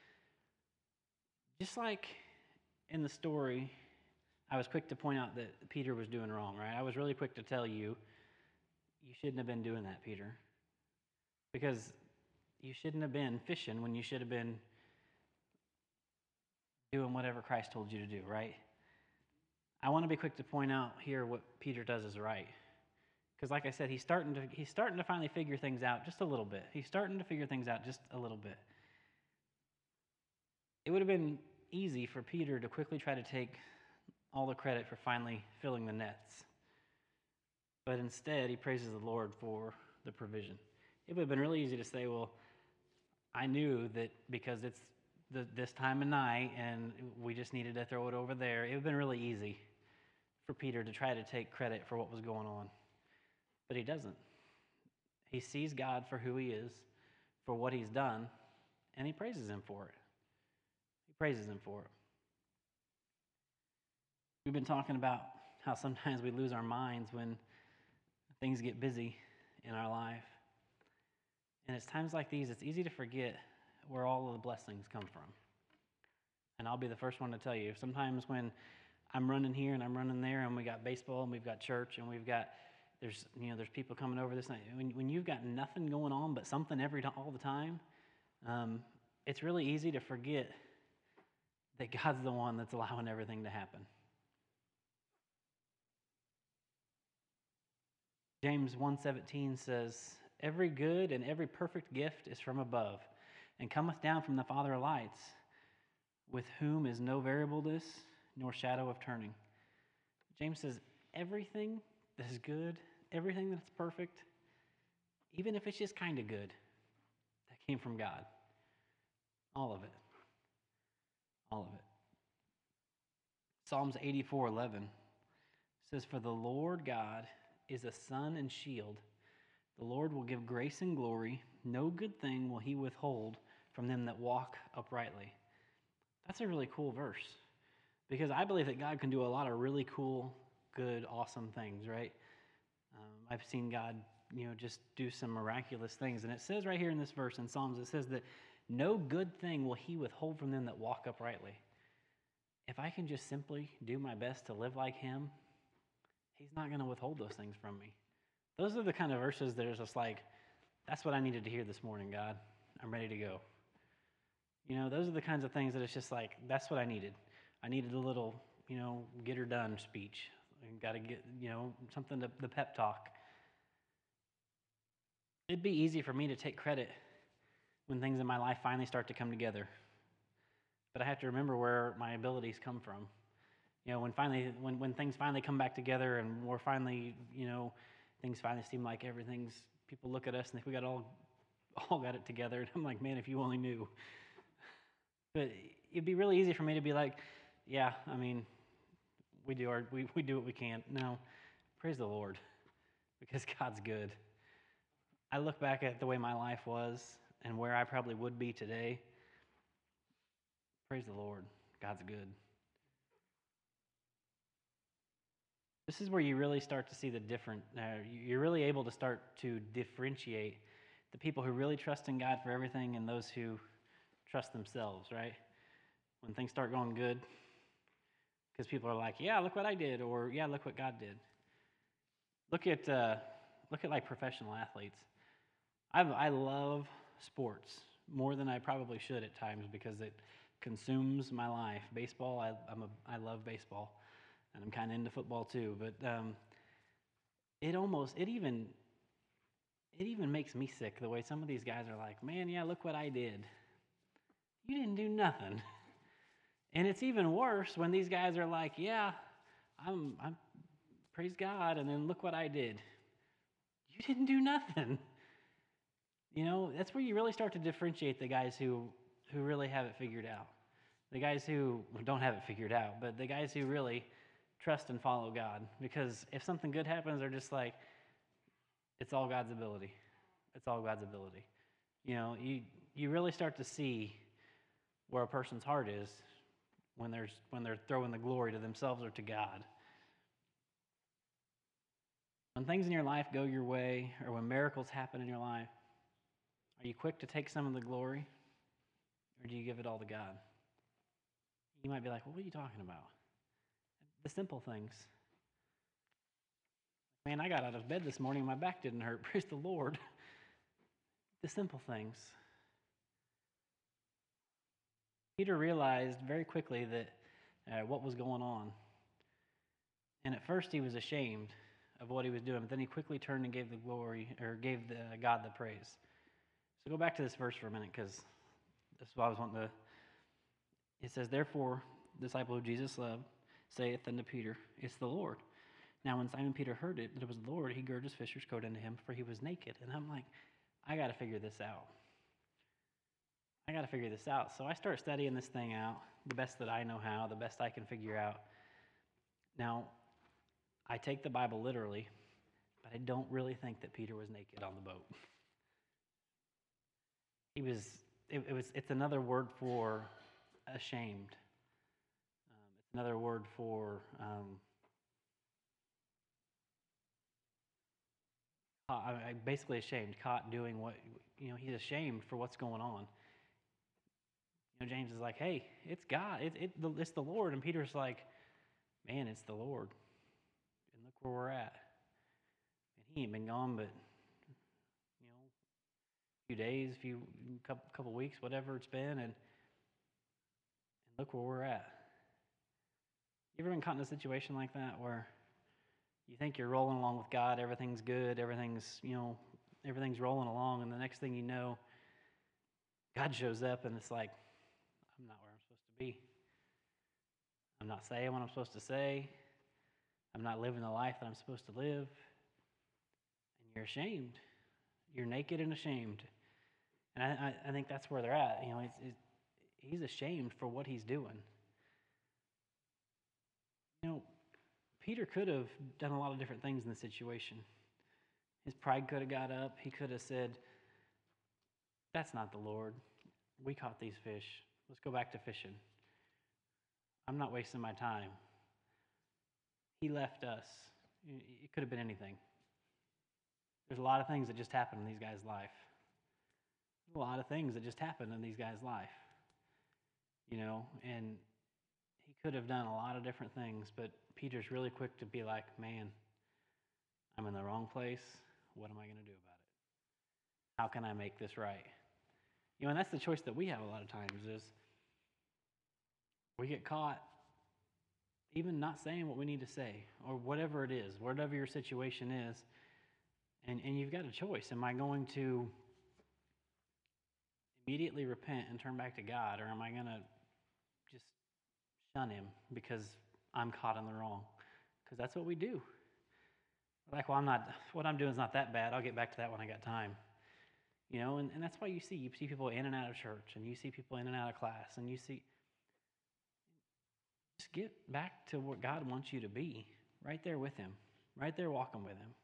just like in the story, I was quick to point out that Peter was doing wrong, right? I was really quick to tell you, you shouldn't have been doing that, Peter. Because you shouldn't have been fishing when you should have been doing whatever Christ told you to do, right? I want to be quick to point out here what Peter does is right. Because like I said, he's starting to he's starting to finally figure things out just a little bit. He's starting to figure things out just a little bit. It would have been easy for Peter to quickly try to take all the credit for finally filling the nets. But instead, he praises the Lord for the provision. It would have been really easy to say, well, I knew that because it's the, this time of night and we just needed to throw it over there. It would have been really easy for Peter to try to take credit for what was going on. But he doesn't. He sees God for who he is, for what he's done, and he praises him for it. He praises him for it. We've been talking about how sometimes we lose our minds when things get busy in our life. And it's times like these, it's easy to forget where all of the blessings come from. And I'll be the first one to tell you, sometimes when I'm running here and I'm running there and we got baseball and we've got church and we've got, there's, you know, there's people coming over this night. When, when you've got nothing going on but something every all the time, um, it's really easy to forget that God's the one that's allowing everything to happen. James one seventeen says, every good and every perfect gift is from above, and cometh down from the Father of lights, with whom is no variableness nor shadow of turning. James says, everything that is good, everything that's perfect, even if it's just kind of good, that came from God. All of it. All of it. Psalms eighty-four eleven says, for the Lord God is a sun and shield. The Lord will give grace and glory. No good thing will he withhold from them that walk uprightly. That's a really cool verse, because I believe that God can do a lot of really cool, good, awesome things, right? Um, I've seen God, you know, just do some miraculous things. And it says right here in this verse in Psalms, it says that no good thing will he withhold from them that walk uprightly. if I can just simply do my best to live like him, he's not going to withhold those things from me. Those are the kind of verses that are just like, that's what I needed to hear this morning, God. I'm ready to go. You know, those are the kinds of things that it's just like, that's what I needed. I needed a little, you know, get her done speech. I got to get, you know, something to the pep talk. It'd be easy for me to take credit when things in my life finally start to come together. But I have to remember where my abilities come from. You know, when finally, when, when things finally come back together and we're finally, you know, things finally seem like everything's, people look at us and think we got all, all got it together. And I'm like, man, if you only knew. But it'd be really easy for me to be like, yeah, I mean, we do our, we, we do what we can. No, praise the Lord, because God's good. I look back at the way my life was and where I probably would be today. Praise the Lord. God's good. This is where you really start to see the different, uh, you're really able to start to differentiate the people who really trust in God for everything and those who trust themselves, right? When things start going good, because people are like, yeah, look what I did, or yeah, look what God did. Look at, uh, look at like professional athletes. I've, I love sports more than I probably should at times because it consumes my life. Baseball, I, I'm a, I love baseball, and I'm kind of into football too. But um, it almost, it even, it even makes me sick the way some of these guys are like, man, yeah, look what I did. You didn't do nothing. And it's even worse when these guys are like, yeah, I'm, I'm, praise God, and then look what I did. You didn't do nothing. You know, that's where you really start to differentiate the guys who, who really have it figured out. The guys who don't have it figured out, but the guys who really trust and follow God. Because if something good happens, they're just like, it's all God's ability. It's all God's ability. You know, you, you really start to see where a person's heart is when there's when they're throwing the glory to themselves or to God. When things in your life go your way, or when miracles happen in your life, are you quick to take some of the glory, or do you give it all to God? You might be like, well, what are you talking about? The simple things. Man, I got out of bed this morning, my back didn't hurt. Praise the Lord. The simple things. Peter realized very quickly that uh, what was going on. And at first he was ashamed of what he was doing, but then he quickly turned and gave the glory, or gave the, God the praise. So go back to this verse for a minute, because this is what I was wanting to. It says, therefore, the disciple who Jesus loved saith unto Peter, it's the Lord. Now when Simon Peter heard it, that it was the Lord, he girded his fisher's coat unto him, for he was naked. And I'm like, I got to figure this out. I got to figure this out. So I start studying this thing out, the best that I know how, the best I can figure out. Now, I take the Bible literally, but I don't really think that Peter was naked on the boat. He was, it, it was, it's another word for ashamed. Um, it's another word for, um, I, I basically ashamed, caught doing what, you know, he's ashamed for what's going on. You know, James is like, hey, it's God, it, it, it's the Lord. And Peter's like, man, it's the Lord. And look where we're at. And he ain't been gone but, you know, a few days, a few couple, couple weeks, whatever it's been, and, and look where we're at. You ever been caught in a situation like that where you think you're rolling along with God, everything's good, everything's, you know, everything's rolling along, and the next thing you know, God shows up and it's like, I'm not where I'm supposed to be. I'm not saying what I'm supposed to say. I'm not living the life that I'm supposed to live. And you're ashamed. You're naked and ashamed. And I, I, I think that's where they're at. You know, it's, it's, he's ashamed for what he's doing. You know, Peter could have done a lot of different things in the situation. His pride could have got up. He could have said, that's not the Lord. We caught these fish. Let's go back to fishing. I'm not wasting my time. He left us. It could have been anything. There's a lot of things that just happened in these guys' life. A lot of things that just happened in these guys' life. You know, and he could have done a lot of different things, but Peter's really quick to be like, man, I'm in the wrong place. What am I going to do about it? How can I make this right? You know, and that's the choice that we have a lot of times is we get caught even not saying what we need to say or whatever it is, whatever your situation is. And, and you've got a choice. Am I going to immediately repent and turn back to God, or am I going to just shun him because I'm caught in the wrong? Because that's what we do. Like, well, I'm not, what I'm doing is not that bad. I'll get back to that when I got time. You know, and, and that's why you see, you see people in and out of church, and you see people in and out of class, and you see, just get back to what God wants you to be, right there with him, right there walking with him.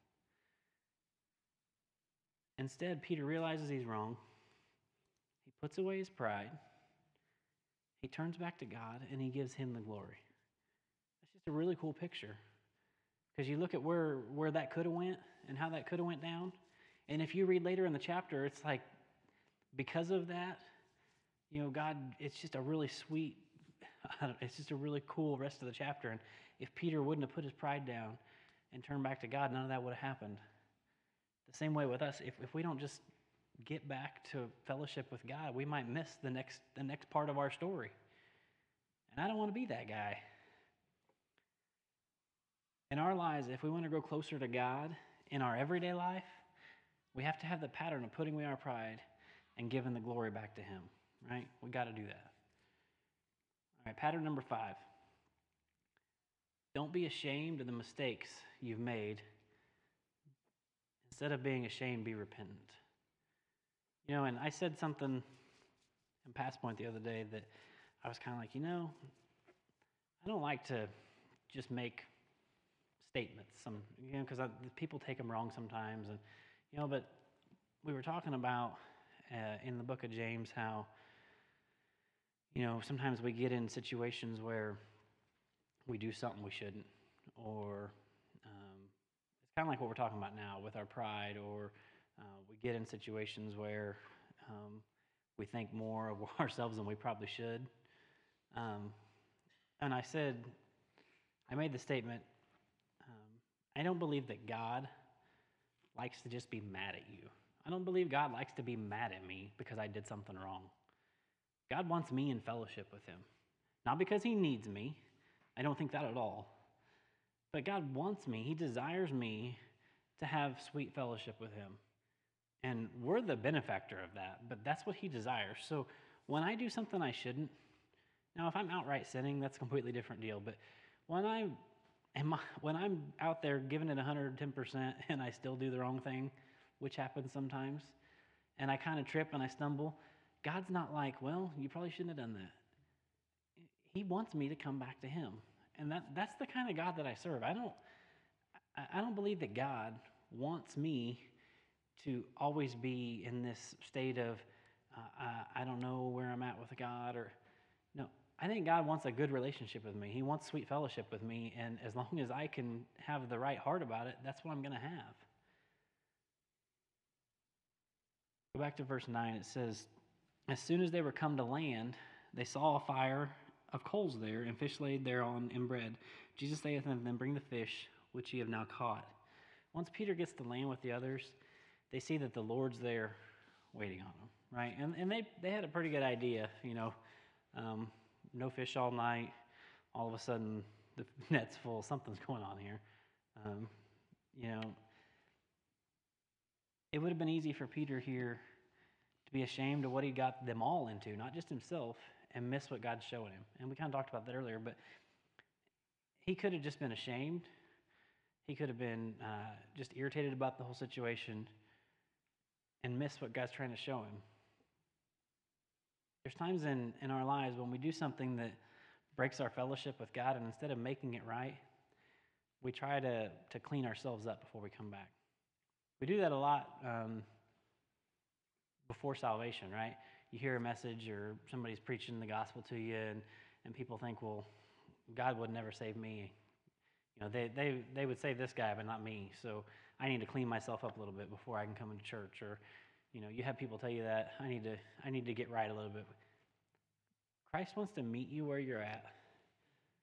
Instead, Peter realizes he's wrong. He puts away his pride. He turns back to God, and he gives him the glory. That's just a really cool picture. Because you look at where, where that could have went and how that could have went down. And if you read later in the chapter, it's like, because of that, you know, God, it's just a really sweet, it's just a really cool rest of the chapter. And if Peter wouldn't have put his pride down and turned back to God, none of that would have happened. The same way with us, if, if we don't just get back to fellowship with God, we might miss the next the next part of our story. And I don't want to be that guy. In our lives, if we want to grow closer to God in our everyday life, we have to have the pattern of putting away our pride and giving the glory back to him, right? We got to do that. All right, pattern number five. Don't be ashamed of the mistakes you've made. Instead of being ashamed, be repentant. You know, and I said something in Past Point the other day that I was kind of like, you know, I don't like to just make statements, some, you know, because people take them wrong sometimes, and you know. But we were talking about uh, in the book of James how, you know, sometimes we get in situations where we do something we shouldn't, or um, it's kind of like what we're talking about now with our pride, or uh, we get in situations where um, we think more of ourselves than we probably should. Um, and I said, I made the statement, um, I don't believe that God likes to just be mad at you. I don't believe God likes to be mad at me because I did something wrong. God wants me in fellowship with him. Not because he needs me. I don't think that at all. But God wants me. He desires me to have sweet fellowship with him. And we're the benefactor of that, but that's what he desires. So when I do something I shouldn't, now if I'm outright sinning, that's a completely different deal. But when I am, when I'm out there giving it one hundred ten percent and I still do the wrong thing, which happens sometimes, and I kind of trip and I stumble, God's not like, well, you probably shouldn't have done that. He wants me to come back to him. And that, that's the kind of God that I serve. I don't, I don't believe that God wants me to always be in this state of, uh, I, I don't know where I'm at with God, or no. I think God wants a good relationship with me. He wants sweet fellowship with me, and as long as I can have the right heart about it, that's what I'm going to have. Go back to verse nine. It says, as soon as they were come to land, they saw a fire of coals there, and fish laid thereon and bread. Jesus saith unto them, bring the fish which ye have now caught. Once Peter gets to land with the others, they see that the Lord's there waiting on them, right? And and they, they had a pretty good idea, you know. Um, no fish all night. All of a sudden, the net's full. Something's going on here. Um, you know, it would have been easy for Peter here to be ashamed of what he got them all into, not just himself, and miss what God's showing him. And we kind of talked about that earlier, but he could have just been ashamed. He could have been uh, just irritated about the whole situation and miss what God's trying to show him. There's times in, in our lives when we do something that breaks our fellowship with God, and instead of making it right, we try to, to clean ourselves up before we come back. We do that a lot um, before salvation, right? You hear a message or somebody's preaching the gospel to you, and, and people think, well, God would never save me. You know, they, they, they would save this guy, but not me. So I need to clean myself up a little bit before I can come into church. Or, you know, you have people tell you that I need to I need to get right a little bit. Christ wants to meet you where you're at.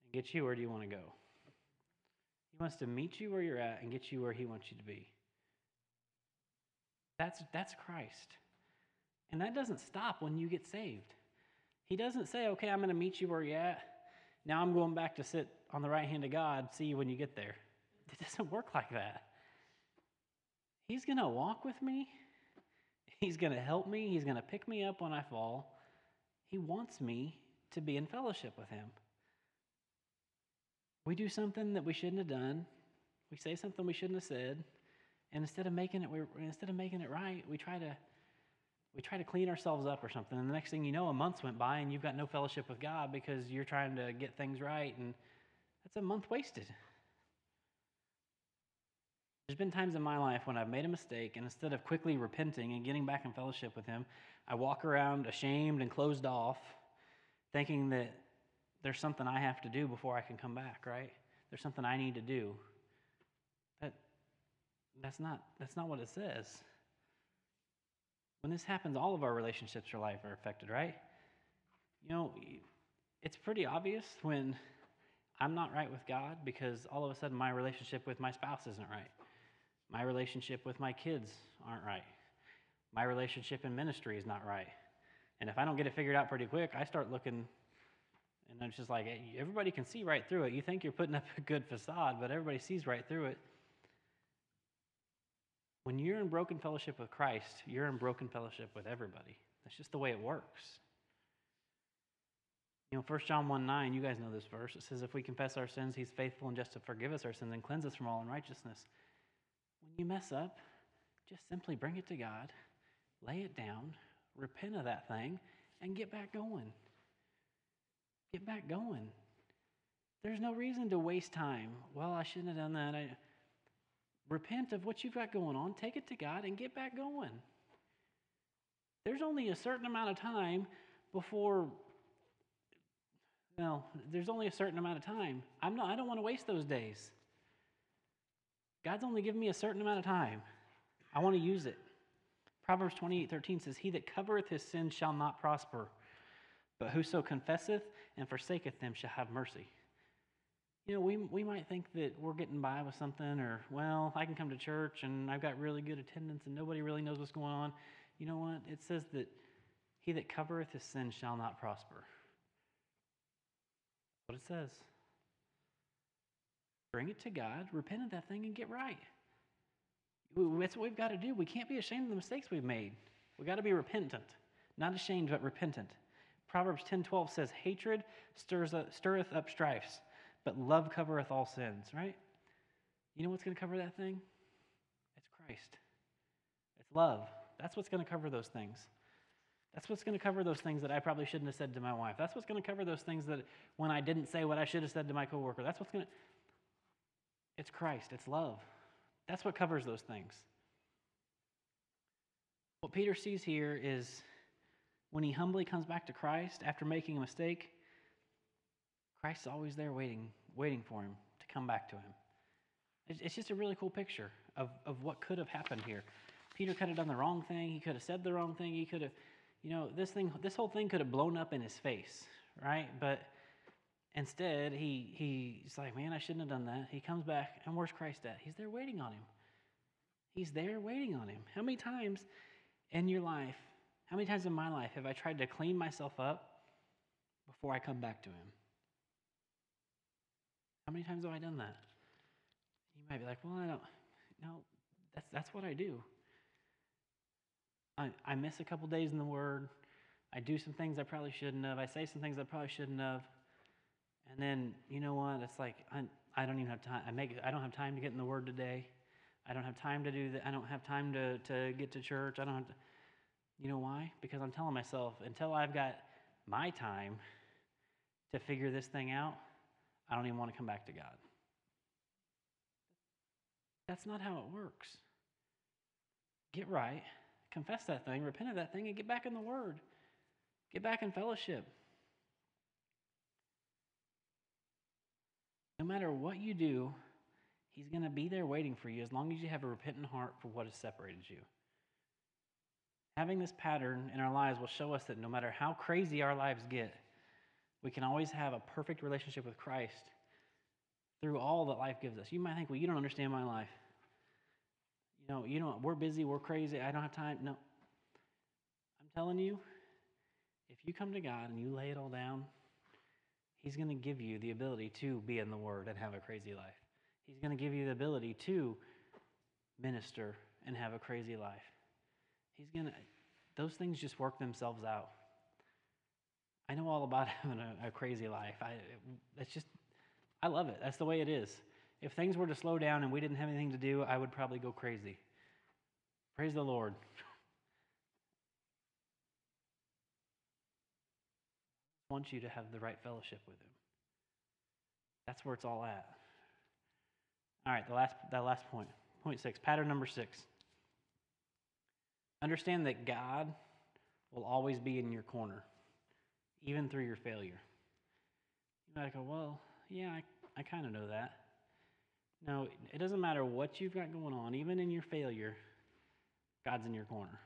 and get you where do you want to go. He wants to meet you where you're at and get you where he wants you to be. That's, that's Christ. And that doesn't stop when you get saved. He doesn't say, okay, I'm going to meet you where you're at. Now I'm going back to sit on the right hand of God, see you when you get there. It doesn't work like that. He's going to walk with me. He's going to help me. He's going to pick me up when I fall. He wants me to be in fellowship with him. We do something that we shouldn't have done. We say something we shouldn't have said. And instead of making it, instead of making it right, we try to we try to clean ourselves up or something. And the next thing you know, a month went by and you've got no fellowship with God because you're trying to get things right, and that's a month wasted. There's been times in my life when I've made a mistake, and instead of quickly repenting and getting back in fellowship with him, I walk around ashamed and closed off, thinking that there's something I have to do before I can come back, right? There's something I need to do. That that's not that's not what it says. When this happens, all of our relationships in life are affected, right? You know, it's pretty obvious when I'm not right with God because all of a sudden my relationship with my spouse isn't right. My relationship with my kids aren't right. My relationship in ministry is not right. And if I don't get it figured out pretty quick, I start looking, and I'm just like, everybody can see right through it. You think you're putting up a good facade, but everybody sees right through it. When you're in broken fellowship with Christ, you're in broken fellowship with everybody. That's just the way it works. You know, First John one nine, you guys know this verse. It says, if we confess our sins, he's faithful and just to forgive us our sins and cleanse us from all unrighteousness. When you mess up, just simply bring it to God, lay it down, repent of that thing, and get back going. Get back going. There's no reason to waste time. Well, I shouldn't have done that. I... Repent of what you've got going on, take it to God, and get back going. There's only a certain amount of time before, well, there's only a certain amount of time. I'm not, I don't want to waste those days. God's only given me a certain amount of time. I want to use it. Proverbs twenty-eight thirteen says, he that covereth his sins shall not prosper, but whoso confesseth and forsaketh them shall have mercy. You know, we we might think that we're getting by with something, or, well, I can come to church and I've got really good attendance and nobody really knows what's going on. You know what? It says that he that covereth his sin shall not prosper. That's what it says. Bring it to God, repent of that thing, and get right. That's what we've got to do. We can't be ashamed of the mistakes we've made. We've got to be repentant. Not ashamed, but repentant. Proverbs ten twelve says, hatred stirs up, stirreth up strifes, but love covereth all sins, right? You know what's going to cover that thing? It's Christ. It's love. That's what's going to cover those things. That's what's going to cover those things that I probably shouldn't have said to my wife. That's what's going to cover those things that when I didn't say what I should have said to my coworker. That's what's going to... It's Christ. It's love. That's what covers those things. What Peter sees here is when he humbly comes back to Christ after making a mistake, Christ's always there waiting, waiting for him to come back to him. It's just a really cool picture of, of what could have happened here. Peter could have done the wrong thing. He could have said the wrong thing. He could have, you know, this thing, this whole thing could have blown up in his face, right? But instead, he he's like, man, I shouldn't have done that. He comes back, and where's Christ at? He's there waiting on him. He's there waiting on him. How many times in your life, how many times in my life have I tried to clean myself up before I come back to him? How many times have I done that? You might be like, well, I don't, no, that's that's what I do. I, I miss a couple days in the Word. I do some things I probably shouldn't have. I say some things I probably shouldn't have. And then, you know what? It's like, I, I don't even have time. I make. I don't have time to get in the Word today. I don't have time to do that. I don't have time to, to get to church. I don't have to. You know why? Because I'm telling myself, until I've got my time to figure this thing out, I don't even want to come back to God. That's not how it works. Get right, confess that thing, repent of that thing, and get back in the Word. Get back in fellowship. No matter what you do, He's going to be there waiting for you as long as you have a repentant heart for what has separated you. Having this pattern in our lives will show us that no matter how crazy our lives get, We can always have a perfect relationship with Christ through all that life gives us. You might think, well, you don't understand my life. You know, you know, we're busy, we're crazy, I don't have time. No. I'm telling you, if you come to God and you lay it all down, He's going to give you the ability to be in the Word and have a crazy life. He's going to give you the ability to minister and have a crazy life. He's going to, those things just work themselves out. I know all about having a, a crazy life. I, it's just, I love it. That's the way it is. If things were to slow down and we didn't have anything to do, I would probably go crazy. Praise the Lord. I want you to have the right fellowship with Him. That's where it's all at. All right, the last, that last point. Point six, pattern number six. Understand that God will always be in your corner, even through your failure. You might go, well, yeah, I, I kind of know that. No, it doesn't matter what you've got going on, even in your failure, God's in your corner.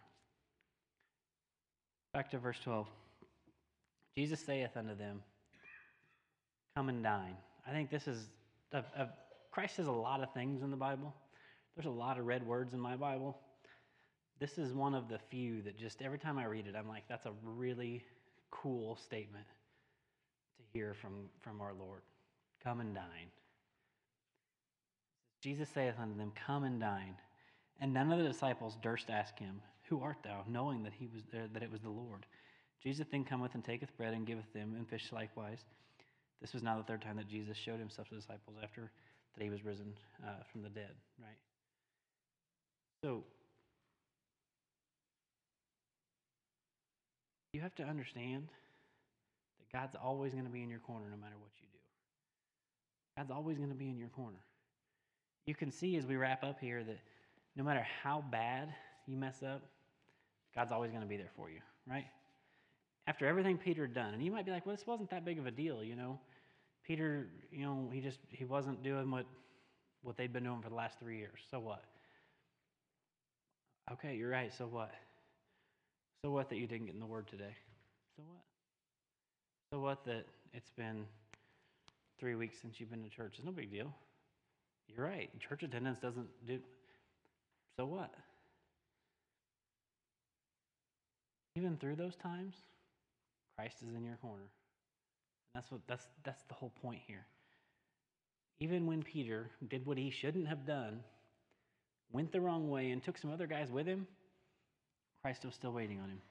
Back to verse twelve. Jesus saith unto them, come and dine. I think this is, a, a, Christ says a lot of things in the Bible. There's a lot of red words in my Bible. This is one of the few that just every time I read it, I'm like, that's a really cool statement to hear from, from our Lord. Come and dine. Jesus saith unto them, come and dine. And none of the disciples durst ask him, who art thou? Knowing that he was there, that it was the Lord. Jesus then cometh and taketh bread and giveth them, and fish likewise. This was now the third time that Jesus showed himself to the disciples after that he was risen uh, from the dead, right? So, you have to understand that God's always going to be in your corner no matter what you do. God's always going to be in your corner. You can see as we wrap up here that no matter how bad you mess up, God's always going to be there for you, right? After everything Peter had done, and you might be like, well, this wasn't that big of a deal, you know. Peter, you know, he just, he wasn't doing what, what they'd been doing for the last three years. So what? Okay, you're right, so what? So what that you didn't get in the Word today? So what? So what that it's been three weeks since you've been to church? It's no big deal. You're right. Church attendance doesn't do. So what? Even through those times, Christ is in your corner. And that's what that's that's the whole point here. Even when Peter did what he shouldn't have done, went the wrong way, and took some other guys with him, Christ was still waiting on him.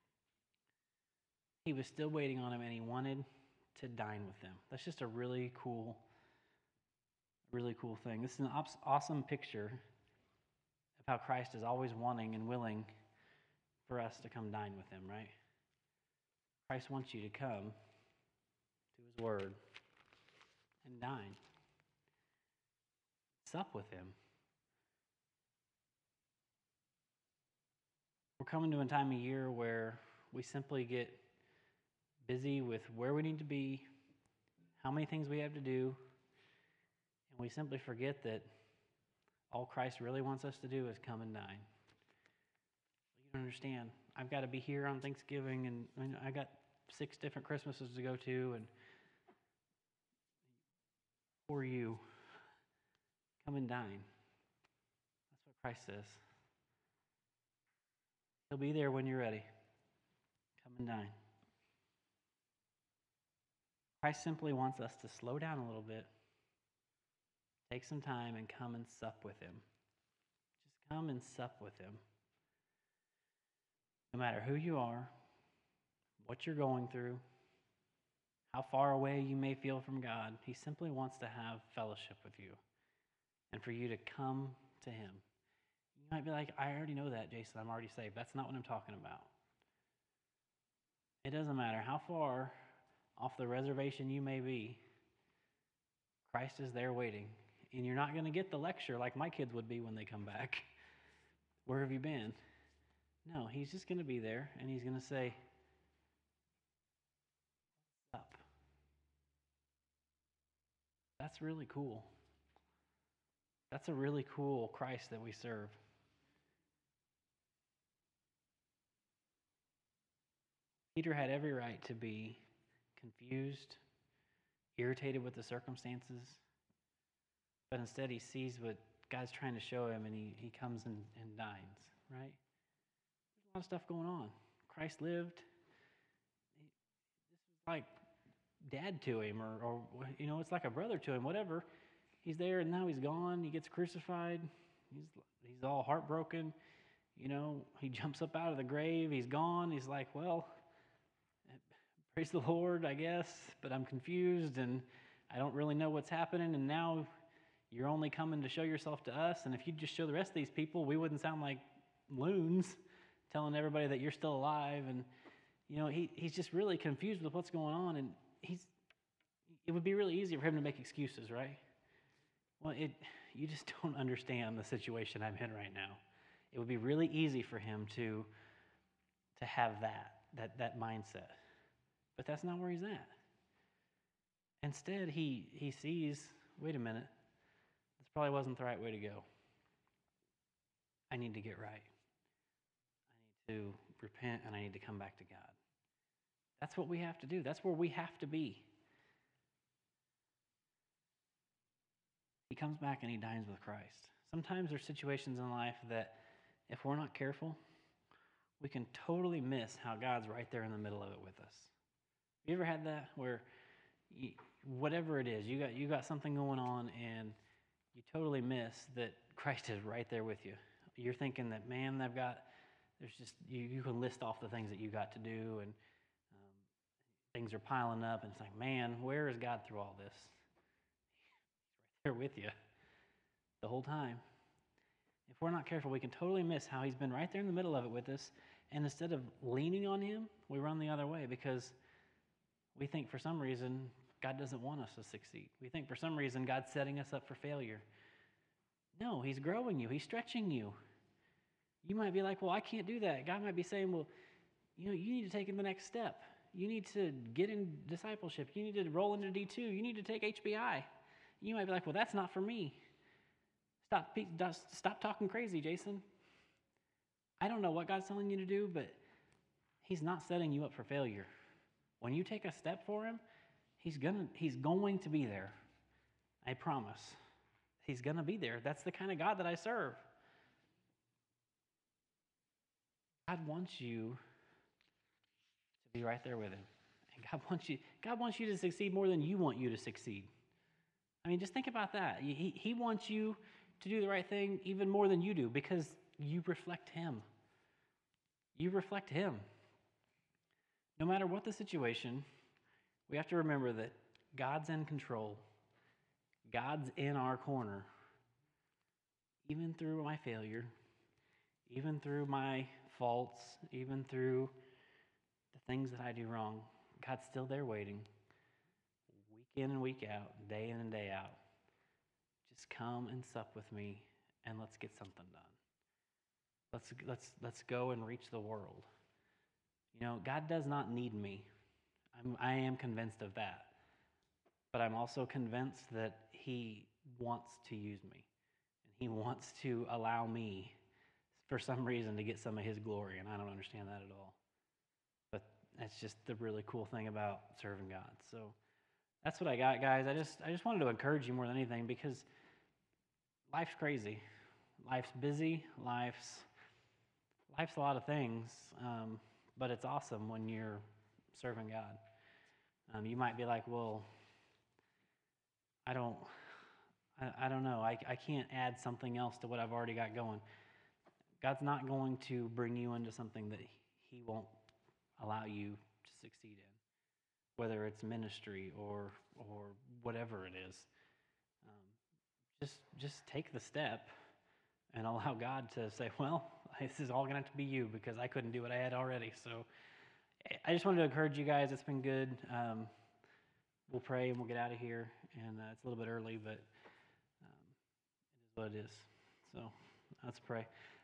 He was still waiting on him, and he wanted to dine with them. That's just a really cool, really cool thing. This is an awesome picture of how Christ is always wanting and willing for us to come dine with him, right? Christ wants you to come to his word and dine. Sup with him. We're coming to a time of year where we simply get busy with where we need to be, how many things we have to do, and we simply forget that all Christ really wants us to do is come and dine. You don't understand. I've got to be here on Thanksgiving, and I mean, I got six different Christmases to go to, and for you, come and dine. That's what Christ says. He'll be there when you're ready. Come and dine. Christ simply wants us to slow down a little bit, take some time, and come and sup with him. Just come and sup with him. No matter who you are, what you're going through, how far away you may feel from God, he simply wants to have fellowship with you and for you to come to him. You might be like, I already know that, Jason. I'm already saved. That's not what I'm talking about. It doesn't matter how far off the reservation you may be, Christ is there waiting. And you're not going to get the lecture like my kids would be when they come back. Where have you been? No, he's just going to be there, and he's going to say, what's up? That's really cool. That's a really cool Christ that we serve. Peter had every right to be confused, irritated with the circumstances. But instead, he sees what God's trying to show him, and he, he comes and, and dines, right? There's a lot of stuff going on. Christ lived. He, this was like dad to him, or, or, you know, it's like a brother to him, whatever. He's there, and now he's gone. He gets crucified. He's, he's all heartbroken. You know, he jumps up out of the grave. He's gone. He's like, well, praise the Lord, I guess, but I'm confused, and I don't really know what's happening, and now you're only coming to show yourself to us, and if you just show the rest of these people, we wouldn't sound like loons telling everybody that you're still alive. And, you know, he, he's just really confused with what's going on, and he's it would be really easy for him to make excuses, right? Well, it you just don't understand the situation I'm in right now. It would be really easy for him to to have that, that, that mindset. But that's not where he's at. Instead, he, he sees, wait a minute, this probably wasn't the right way to go. I need to get right. I need to repent, and I need to come back to God. That's what we have to do. That's where we have to be. He comes back and he dines with Christ. Sometimes there's situations in life that if we're not careful, we can totally miss how God's right there in the middle of it with us. You ever had that where you, whatever it is, you got you got something going on and you totally miss that Christ is right there with you. You're thinking that, man, I've got, there's just, you, you can list off the things that you got to do, and um, things are piling up, and it's like, man, where is God through all this? He's right there with you the whole time. If we're not careful, we can totally miss how he's been right there in the middle of it with us, and instead of leaning on him, we run the other way because we think for some reason God doesn't want us to succeed. We think for some reason God's setting us up for failure. No, he's growing you. He's stretching you. You might be like, well, I can't do that. God might be saying, well, you know, you need to take the next step. You need to get in discipleship. You need to roll into D two. You need to take H B I. You might be like, well, that's not for me. Stop, stop talking crazy, Jason. I don't know what God's telling you to do, but he's not setting you up for failure. When you take a step for him, he's gonna, he's going to be there. I promise. He's going to be there. That's the kind of God that I serve. God wants you to be right there with him. And God wants you, God wants you to succeed more than you want you to succeed. I mean, just think about that. He, he wants you to do the right thing even more than you do because you reflect him. You reflect him. No matter what the situation, we have to remember that God's in control. God's in our corner. Even through my failure, even through my faults, even through the things that I do wrong, God's still there waiting, week in and week out, day in and day out. Just come and sup with me, and let's get something done. Let's let's let's go and reach the world. You know, God does not need me. I'm, I am convinced of that. But I'm also convinced that he wants to use me. And he wants to allow me, for some reason, to get some of his glory. And I don't understand that at all. But that's just the really cool thing about serving God. So that's what I got, guys. I just I just wanted to encourage you more than anything because life's crazy. Life's busy. Life's, life's a lot of things. Um, but it's awesome when you're serving God. Um, you might be like, well, I don't, I, I don't know. I, I can't add something else to what I've already got going. God's not going to bring you into something that he won't allow you to succeed in, whether it's ministry or or whatever it is. Um, just just take the step and allow God to say, well, this is all going to have to be you because I couldn't do what I had already. So I just wanted to encourage you guys. It's been good. Um, we'll pray and we'll get out of here. And uh, it's a little bit early, but um, it is what it is. So let's pray.